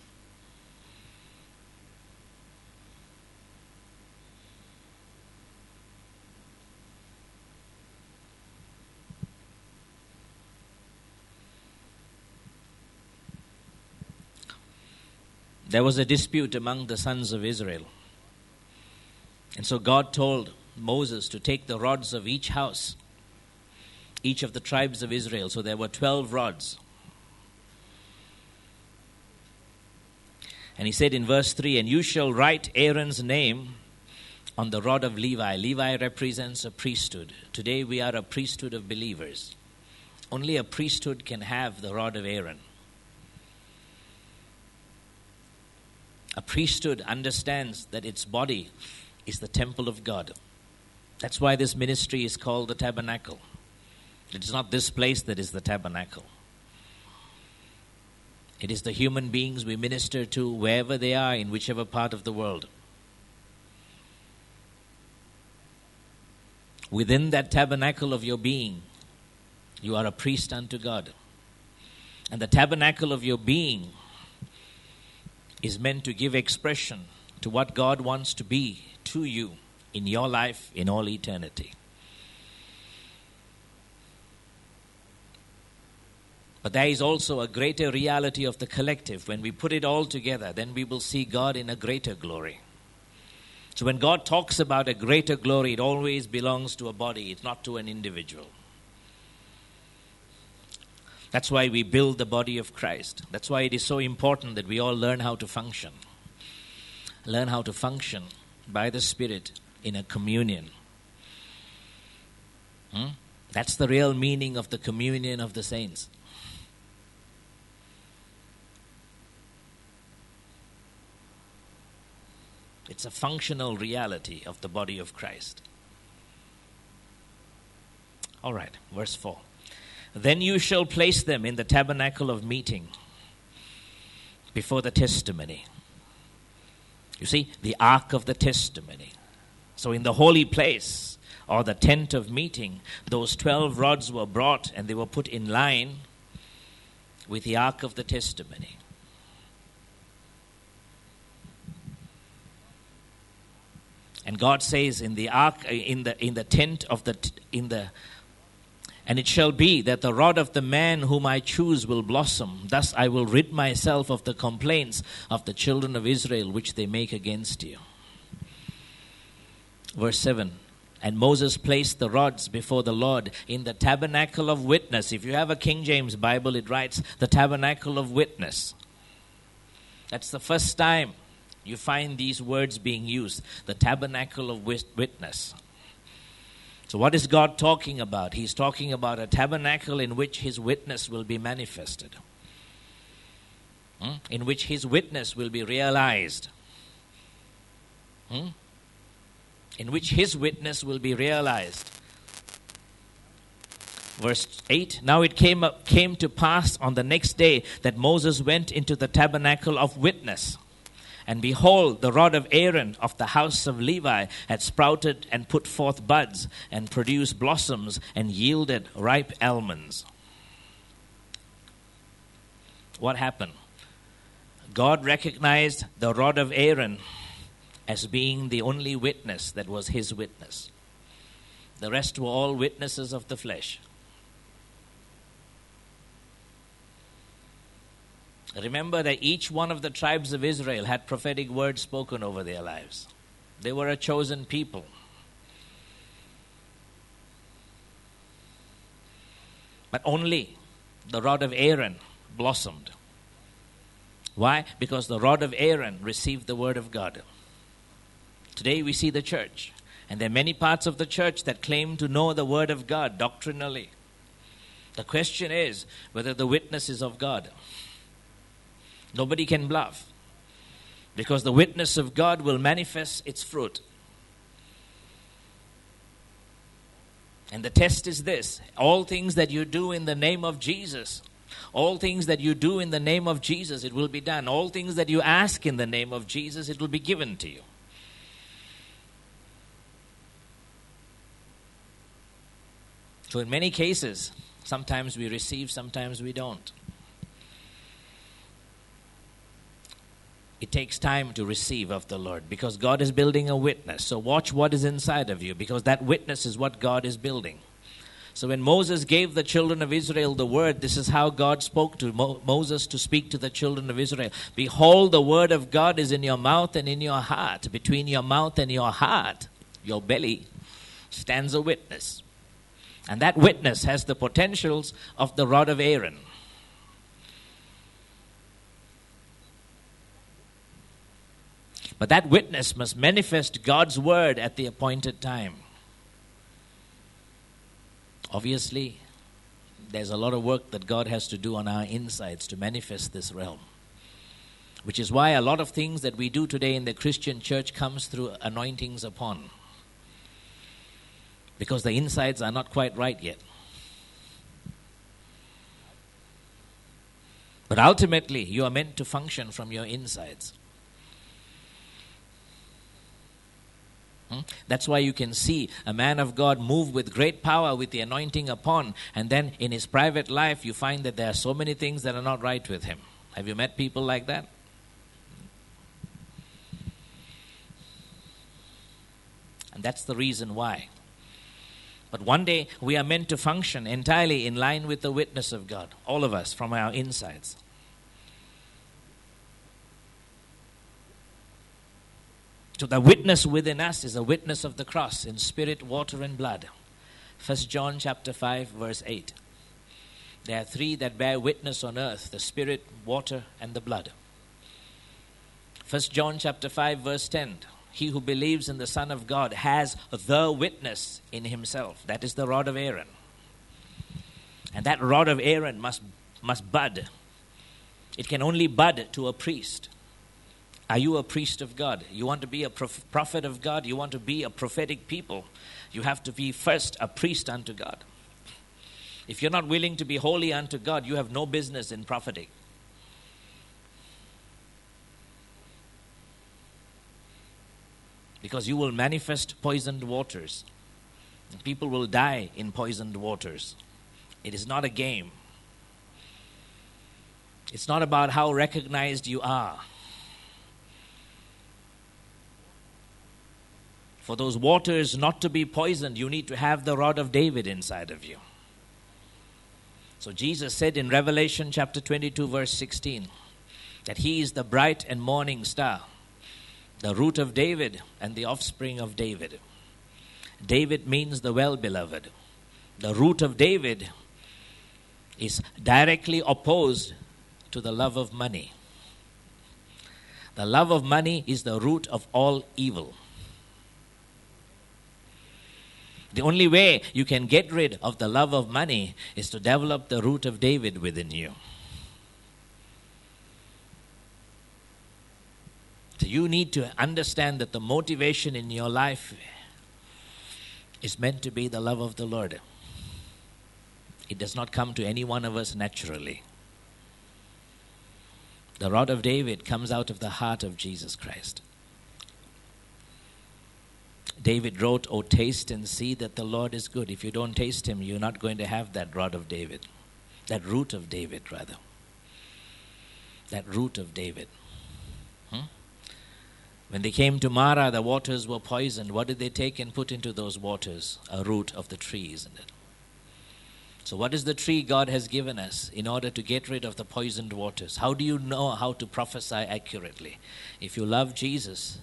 S1: There was a dispute among the sons of Israel. And so God told Moses to take the rods of each house, each of the tribes of Israel. So there were 12 rods. And he said in verse 3, and you shall write Aaron's name on the rod of Levi. Levi represents a priesthood. Today we are a priesthood of believers. Only a priesthood can have the rod of Aaron. A priesthood understands that its body is the temple of God. That's why this ministry is called the tabernacle. It is not this place that is the tabernacle. It is the human beings we minister to wherever they are, in whichever part of the world. Within that tabernacle of your being, you are a priest unto God. And the tabernacle of your being is meant to give expression to what God wants to be to you in your life in all eternity. But there is also a greater reality of the collective. When we put it all together, then we will see God in a greater glory. So when God talks about a greater glory, it always belongs to a body. It's not to an individual. That's why we build the body of Christ. That's why it is so important that we all learn how to function. Learn how to function by the Spirit in a communion. That's the real meaning of the communion of the saints. It's a functional reality of the body of Christ. All right, verse 4. Then you shall place them in the tabernacle of meeting before the testimony. You see, the ark of the testimony. So in the holy place, or the tent of meeting, those 12 rods were brought and they were put in line with the ark of the testimony. And God says in the ark, in the tent of and it shall be that the rod of the man whom I choose will blossom. Thus I will rid myself of the complaints of the children of Israel which they make against you. Verse 7. And Moses placed the rods before the Lord in the tabernacle of witness. If you have a King James Bible, it writes the tabernacle of witness. That's the first time you find these words being used. The tabernacle of witness. So what is God talking about? He's talking about a tabernacle in which His witness will be manifested. In which His witness will be realized. In which His witness will be realized. Verse 8, now it came to pass on the next day that Moses went into the tabernacle of witness. And behold, the rod of Aaron of the house of Levi had sprouted and put forth buds and produced blossoms and yielded ripe almonds. What happened? God recognized the rod of Aaron as being the only witness that was his witness. The rest were all witnesses of the flesh. Remember that each one of the tribes of Israel had prophetic words spoken over their lives. They were a chosen people. But only the rod of Aaron blossomed. Why? Because the rod of Aaron received the word of God. Today we see the church, and there are many parts of the church that claim to know the word of God doctrinally. The question is whether the witness is of God. Nobody can bluff, because the witness of God will manifest its fruit. And the test is this: all things that you do in the name of Jesus, all things that you do in the name of Jesus, it will be done. All things that you ask in the name of Jesus, it will be given to you. So in many cases, sometimes we receive, sometimes we don't. It takes time to receive of the Lord, because God is building a witness. So watch what is inside of you, because that witness is what God is building. So when Moses gave the children of Israel the word, this is how God spoke to Moses to speak to the children of Israel. Behold, the word of God is in your mouth and in your heart. Between your mouth and your heart, your belly, stands a witness. And that witness has the potentials of the rod of Aaron. But that witness must manifest God's word at the appointed time. Obviously, there's a lot of work that God has to do on our insides to manifest this realm. Which is why a lot of things that we do today in the Christian church comes through anointings upon. Because the insides are not quite right yet. But ultimately, you are meant to function from your insides. That's why you can see a man of God move with great power with the anointing upon, and then in his private life you find that there are so many things that are not right with him. Have you met people like that? And that's the reason why. But one day we are meant to function entirely in line with the witness of God, all of us, from our insides. So the witness within us is a witness of the cross in spirit, water, and blood. 1 John chapter 5, verse 8. There are three that bear witness on earth: the spirit, water, and the blood. 1 John chapter 5, verse 10. He who believes in the Son of God has the witness in himself. That is the rod of Aaron. And that rod of Aaron must bud. It can only bud to a priest. Are you a priest of God? You want to be a prophet of God? You want to be a prophetic people? You have to be first a priest unto God. If you're not willing to be holy unto God, you have no business in prophetic. Because you will manifest poisoned waters. And people will die in poisoned waters. It is not a game. It's not about how recognized you are. For those waters not to be poisoned, you need to have the rod of David inside of you. So Jesus said in Revelation chapter 22, verse 16, that he is the bright and morning star, the root of David and the offspring of David. David means the well-beloved. The root of David is directly opposed to the love of money. The love of money is the root of all evil. The only way you can get rid of the love of money is to develop the root of David within you. So you need to understand that the motivation in your life is meant to be the love of the Lord. It does not come to any one of us naturally. The rod of David comes out of the heart of Jesus Christ. David wrote, "Oh, taste and see that the Lord is good." If you don't taste him, you're not going to have that rod of David. That root of David, rather. That root of David. When they came to Mara, the waters were poisoned. What did they take and put into those waters? A root of the tree, isn't it? So what is the tree God has given us in order to get rid of the poisoned waters? How do you know how to prophesy accurately? If you love Jesus,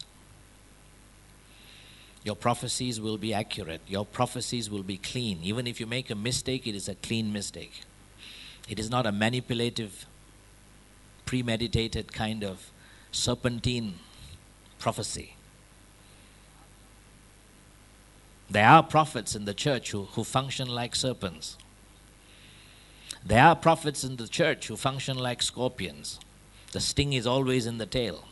S1: your prophecies will be accurate. Your prophecies will be clean. Even if you make a mistake, it is a clean mistake. It is not a manipulative, premeditated kind of serpentine prophecy. There are prophets in the church who function like serpents. There are prophets in the church who function like scorpions. The sting is always in the tail.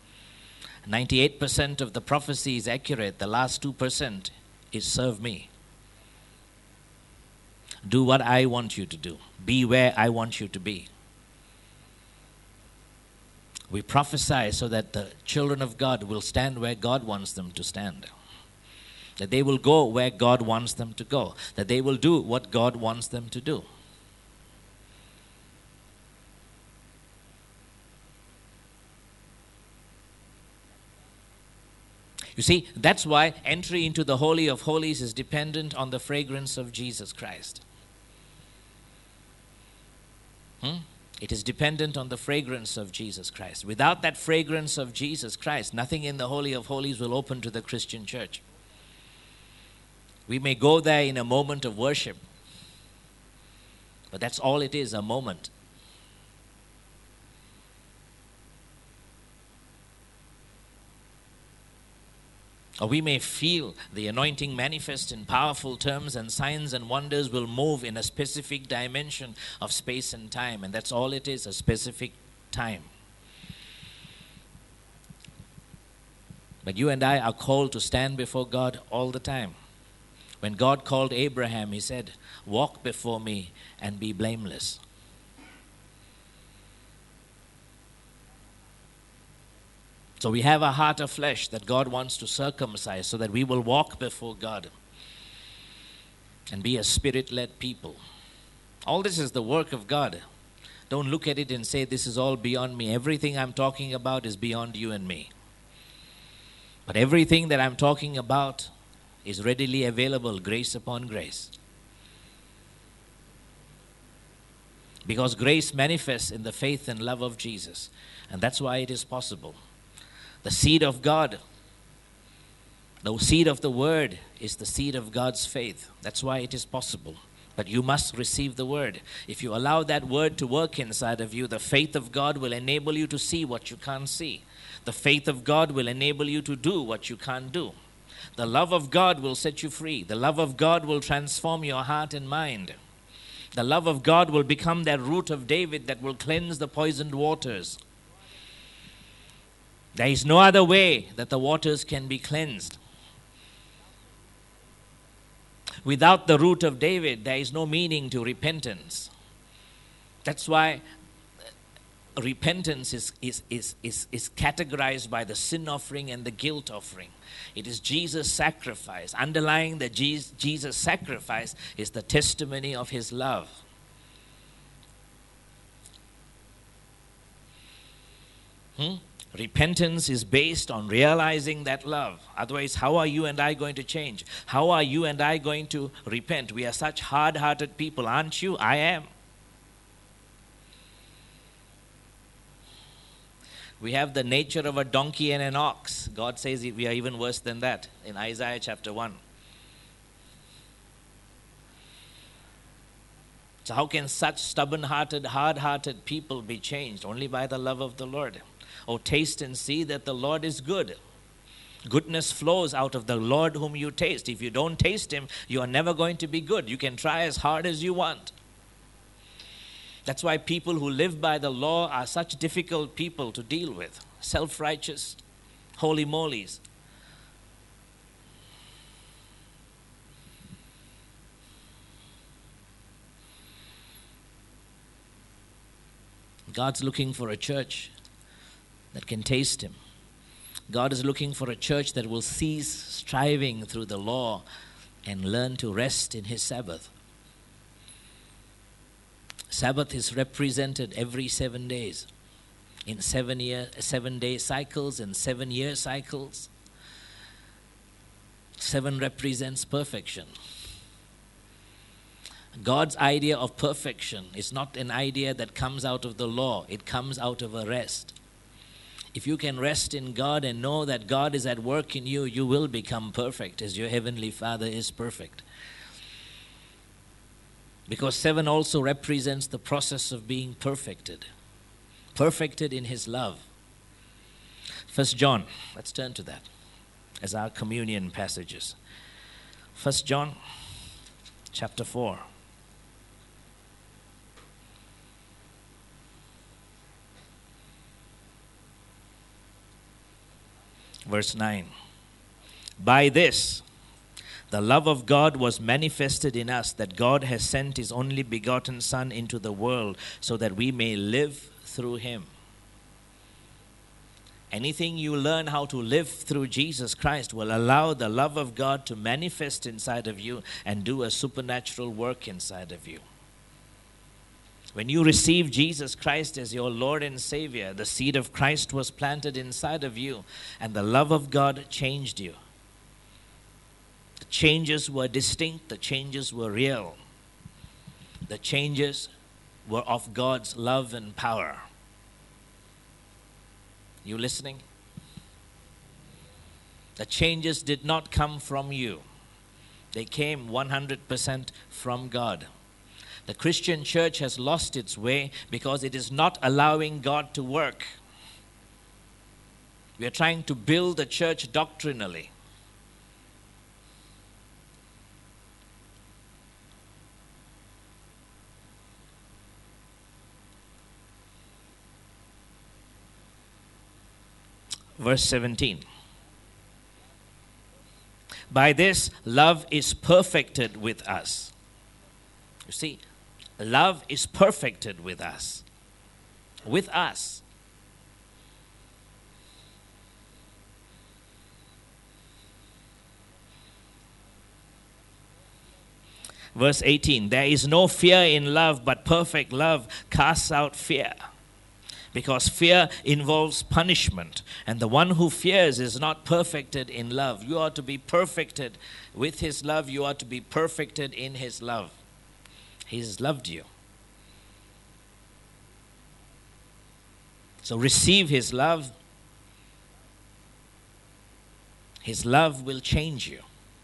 S1: 98% of the prophecy is accurate. The last 2% is serve me. Do what I want you to do. Be where I want you to be. We prophesy so that the children of God will stand where God wants them to stand. That they will go where God wants them to go. That they will do what God wants them to do. You see, that's why entry into the Holy of Holies is dependent on the fragrance of Jesus Christ. It is dependent on the fragrance of Jesus Christ. Without that fragrance of Jesus Christ, nothing in the Holy of Holies will open to the Christian church. We may go there in a moment of worship, but that's all it is, a moment. Or we may feel the anointing manifest in powerful terms, and signs and wonders will move in a specific dimension of space and time. And that's all it is, a specific time. But you and I are called to stand before God all the time. When God called Abraham, he said, "Walk before me and be blameless." So we have a heart of flesh that God wants to circumcise so that we will walk before God and be a spirit-led people. All this is the work of God. Don't look at it and say, "This is all beyond me." Everything I'm talking about is beyond you and me. But everything that I'm talking about is readily available, grace upon grace. Because grace manifests in the faith and love of Jesus. And that's why it is possible. The seed of God, the seed of the word, is the seed of God's faith. That's why it is possible. But you must receive the word. If you allow that word to work inside of you, the faith of God will enable you to see what you can't see. The faith of God will enable you to do what you can't do. The love of God will set you free. The love of God will transform your heart and mind. The love of God will become that root of David that will cleanse the poisoned waters. There is no other way that the waters can be cleansed. Without the root of David, there is no meaning to repentance. That's why repentance is categorized by the sin offering and the guilt offering. It is Jesus' sacrifice. Underlying the Jesus' sacrifice is the testimony of his love. Repentance is based on realizing that love. Otherwise, how are you and I going to change? How are you and I going to repent? We are such hard-hearted people, aren't you? I am. We have the nature of a donkey and an ox. God says we are even worse than that in Isaiah chapter 1. So how can such stubborn-hearted, hard-hearted people be changed? Only by the love of the Lord. Oh, taste and see that the Lord is good. Goodness flows out of the Lord whom you taste. If you don't taste him, you are never going to be good. You can try as hard as you want. That's why people who live by the law are such difficult people to deal with. Self-righteous, holy molies. God's looking for a church that can taste Him. God is looking for a church that will cease striving through the law and learn to rest in His Sabbath. Sabbath is represented every 7 days in 7-day cycles and 7-year cycles. 7 represents perfection. God's idea of perfection is not an idea that comes out of the law. It comes out of a rest. If you can rest in God and know that God is at work in you, you will become perfect as your Heavenly Father is perfect. Because 7 also represents the process of being perfected. Perfected in His love. 1 John, let's turn to that as our communion passages. 1 John chapter 4. Verse 9. By this, the love of God was manifested in us, that God has sent His only begotten Son into the world so that we may live through Him. Anything you learn how to live through Jesus Christ will allow the love of God to manifest inside of you and do a supernatural work inside of you. When you receive Jesus Christ as your Lord and Savior, the seed of Christ was planted inside of you, and the love of God changed you. The changes were distinct, the changes were real. The changes were of God's love and power. You listening? The changes did not come from you. They came 100% from God. The Christian church has lost its way because it is not allowing God to work. We are trying to build the church doctrinally. Verse 17. By this, love is perfected with us. You see, love is perfected with us. With us. Verse 18. There is no fear in love, but perfect love casts out fear. Because fear involves punishment, and the one who fears is not perfected in love. You are to be perfected with His love. You are to be perfected in His love. He's loved you. So receive His love. His love will change you.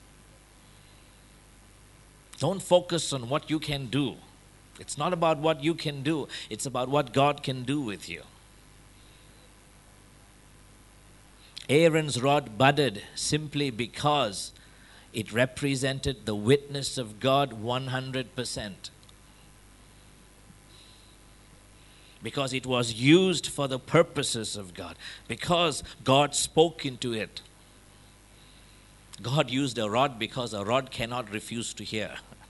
S1: Don't focus on what you can do. It's not about what you can do. It's about what God can do with you. Aaron's rod budded simply because it represented the witness of God 100%. Because it was used for the purposes of God. Because God spoke into it. God used a rod because a rod cannot refuse to hear.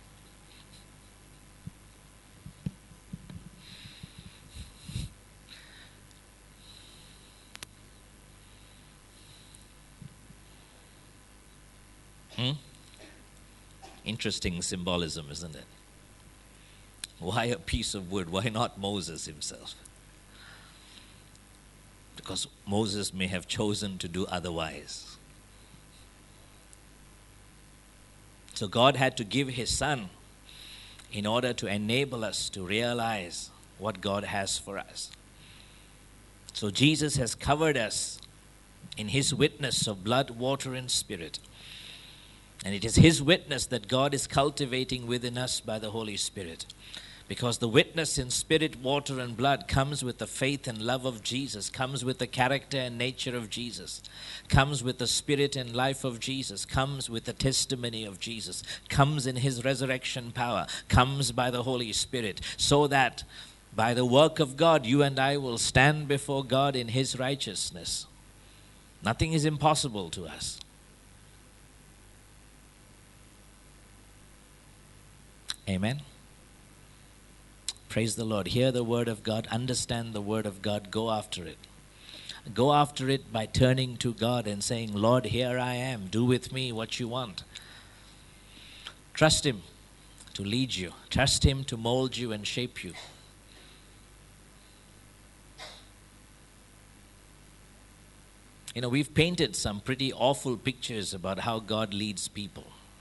S1: Interesting symbolism, isn't it? Why a piece of wood? Why not Moses himself? Because Moses may have chosen to do otherwise. So God had to give His Son in order to enable us to realize what God has for us. So Jesus has covered us in His witness of blood, water, and spirit. And it is His witness that God is cultivating within us by the Holy Spirit. Because the witness in spirit, water, and blood comes with the faith and love of Jesus, comes with the character and nature of Jesus, comes with the spirit and life of Jesus, comes with the testimony of Jesus, comes in His resurrection power, comes by the Holy Spirit, so that by the work of God, you and I will stand before God in His righteousness. Nothing is impossible to us. Amen. Praise the Lord. Hear the word of God. Understand the word of God. Go after it. Go after it by turning to God and saying, Lord, here I am. Do with me what you want. Trust Him to lead you. Trust Him to mold you and shape you. You know, we've painted some pretty awful pictures about how God leads people.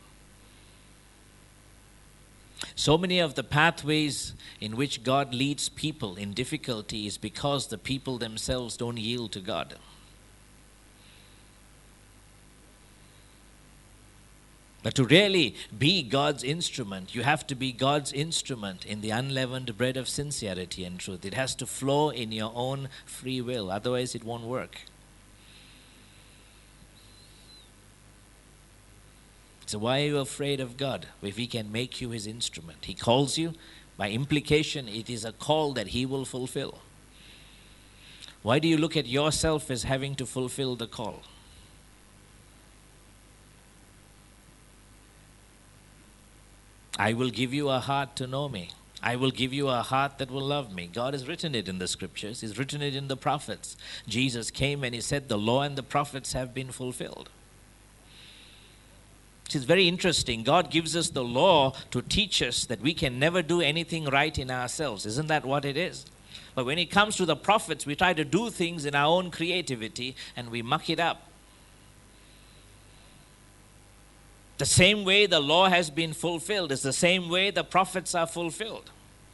S1: So many of the pathways in which God leads people in difficulty is because the people themselves don't yield to God. But to really be God's instrument, you have to be God's instrument in the unleavened bread of sincerity and truth. It has to flow in your own free will, otherwise it won't work. So why are you afraid of God if He can make you His instrument? He calls you. By implication, it is a call that He will fulfill. Why do you look at yourself as having to fulfill the call? I will give you a heart to know me. I will give you a heart that will love me. God has written it in the scriptures. He's written it in the prophets. Jesus came and He said the law and the prophets have been fulfilled. It's very interesting. God gives us the law to teach us that we can never do anything right in ourselves. Isn't that what it is? But when it comes to the prophets, we try to do things in our own creativity and we muck it up. The same way the law has been fulfilled is the same way the prophets are fulfilled.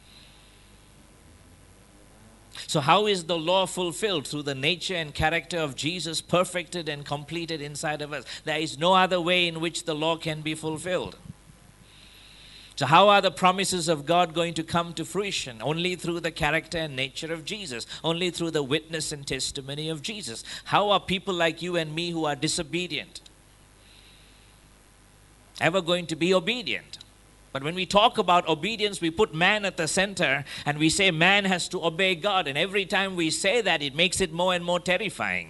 S1: So how is the law fulfilled? Through the nature and character of Jesus, perfected and completed inside of us. There is no other way in which the law can be fulfilled. So how are the promises of God going to come to fruition? Only through the character and nature of Jesus. Only through the witness and testimony of Jesus. How are people like you and me who are disobedient ever going to be obedient? But when we talk about obedience, we put man at the center and we say man has to obey God. And every time we say that, it makes it more and more terrifying.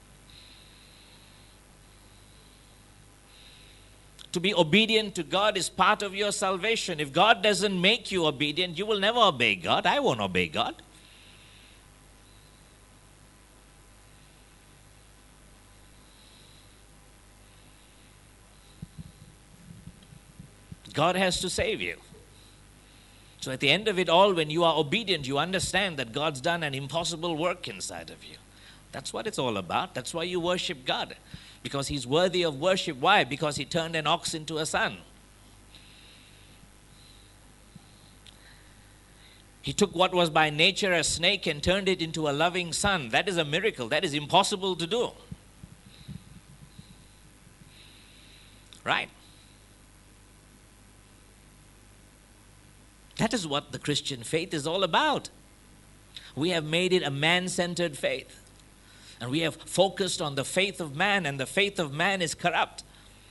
S1: To be obedient to God is part of your salvation. If God doesn't make you obedient, you will never obey God. I won't obey God. God has to save you. So at the end of it all, when you are obedient, you understand that God's done an impossible work inside of you. That's what it's all about. That's why you worship God. Because He's worthy of worship. Why? Because He turned an ox into a son. He took what was by nature a snake and turned it into a loving son. That is a miracle. That is impossible to do. Right? That is what the Christian faith is all about. We have made it a man-centered faith. And we have focused on the faith of man, and the faith of man is corrupt.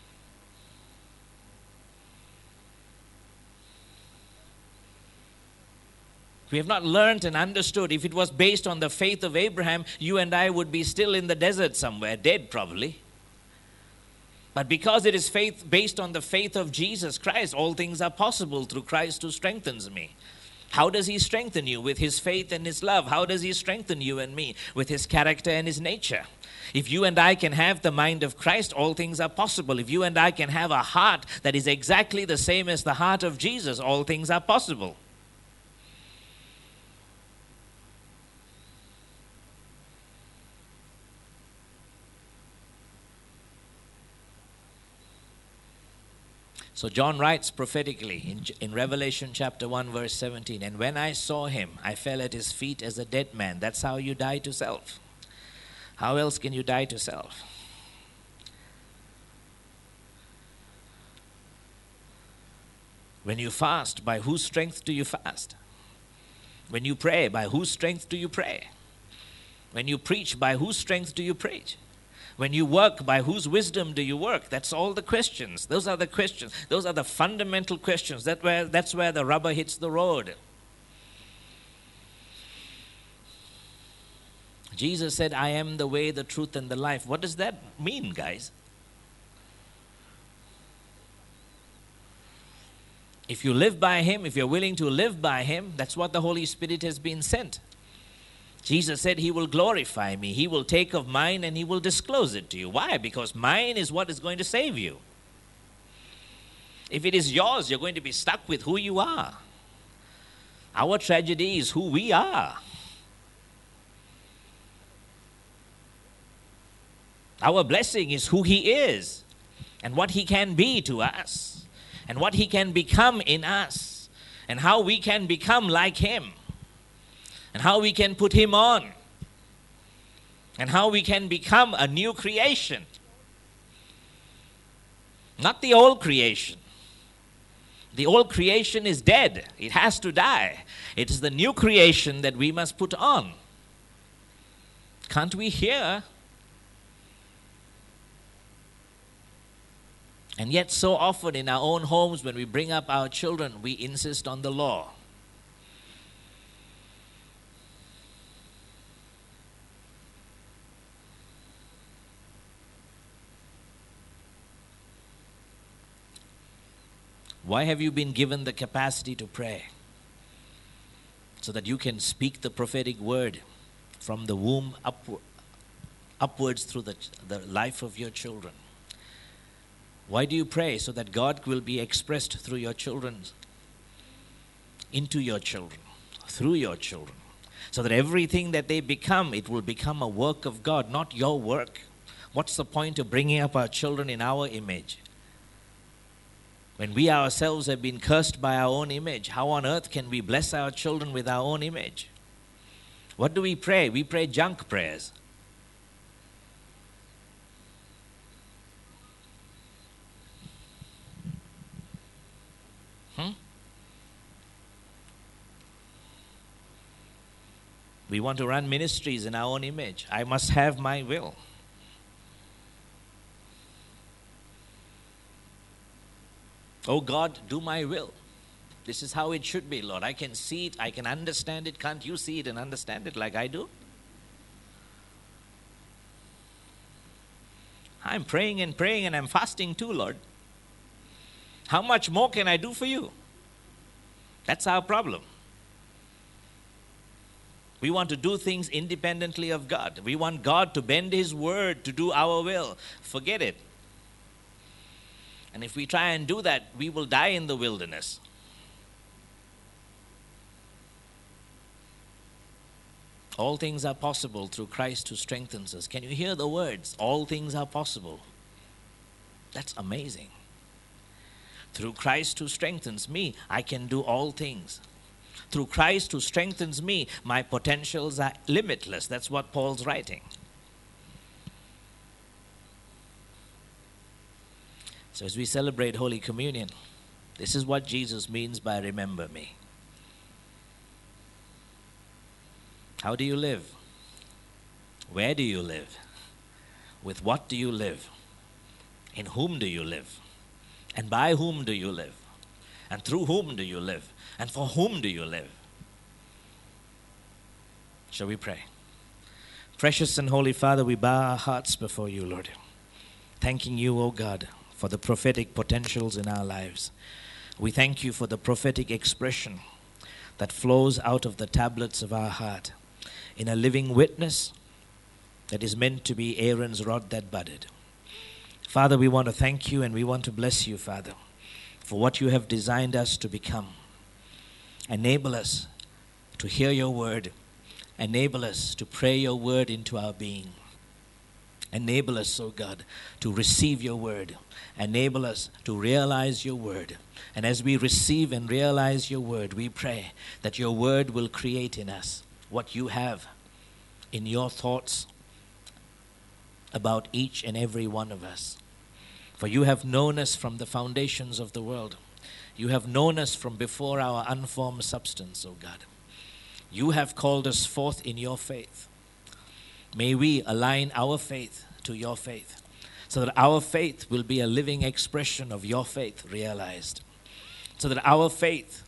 S1: We have not learned and understood. If it was based on the faith of Abraham, you and I would be still in the desert somewhere, dead probably. But because it is faith based on the faith of Jesus Christ, all things are possible through Christ who strengthens me. How does He strengthen you? With His faith and His love. How does He strengthen you and me? With His character and His nature. If you and I can have the mind of Christ, all things are possible. If you and I can have a heart that is exactly the same as the heart of Jesus, all things are possible. So John writes prophetically in Revelation chapter 1 verse 17, and when I saw Him, I fell at His feet as a dead man. That's how you die to self. How else can you die to self? When you fast, by whose strength do you fast? When you pray, by whose strength do you pray? When you preach, by whose strength do you preach? When you work, by whose wisdom do you work? That's all the questions. Those are the questions. Those are the fundamental questions. That's where the rubber hits the road. Jesus said, I am the way, the truth, and the life. What does that mean, guys? If you live by Him, if you're willing to live by Him, that's what the Holy Spirit has been sent. Jesus said He will glorify me. He will take of mine and He will disclose it to you. Why? Because mine is what is going to save you. If it is yours, you're going to be stuck with who you are. Our tragedy is who we are. Our blessing is who He is and what He can be to us and what He can become in us and how we can become like Him and how we can put Him on and how we can become a new creation. Not the old creation. The old creation is dead. It has to die. It is the new creation that we must put on. Can't we hear? And yet so often in our own homes when we bring up our children, we insist on the law. Why have you been given the capacity to pray? So that you can speak the prophetic word from the womb upwards through the life of your children. Why do you pray? So that God will be expressed through your children, into your children, through your children. So that everything that they become, it will become a work of God, not your work. What's the point of bringing up our children in our image? When we ourselves have been cursed by our own image, how on earth can we bless our children with our own image? What do we pray? We pray junk prayers. We want to run ministries in our own image. I must have my will. Oh God, do my will. This is how it should be, Lord. I can see it, I can understand it. Can't you see it and understand it like I do? I'm praying and I'm fasting too, Lord. How much more can I do for you? That's our problem. We want to do things independently of God. We want God to bend His word to do our will. Forget it. And if we try and do that, we will die in the wilderness. All things are possible through Christ who strengthens us. Can you hear the words? All things are possible. That's amazing. Through Christ who strengthens me, I can do all things. Through Christ who strengthens me, my potentials are limitless. That's what Paul's writing. So as we celebrate Holy Communion, this is what Jesus means by remember me. How do you live? Where do you live? With what do you live? In whom do you live? And by whom do you live? And through whom do you live? And for whom do you live? Shall we pray? Precious and Holy Father, we bow our hearts before you, Lord. Thanking you, O God, for the prophetic potentials in our lives. We thank you for the prophetic expression that flows out of the tablets of our heart in a living witness that is meant to be Aaron's rod that budded. Father, we want to thank you and we want to bless you, Father, for what you have designed us to become. Enable us to hear your word. Enable us to pray your word into our being. Enable us, oh God, to receive your word. Enable us to realize your word. And as we receive and realize your word, we pray that your word will create in us what you have in your thoughts about each and every one of us. For you have known us from the foundations of the world. You have known us from before our unformed substance, O God. You have called us forth in your faith. May we align our faith to your faith, so that our faith will be a living expression of your faith realized. So that our faith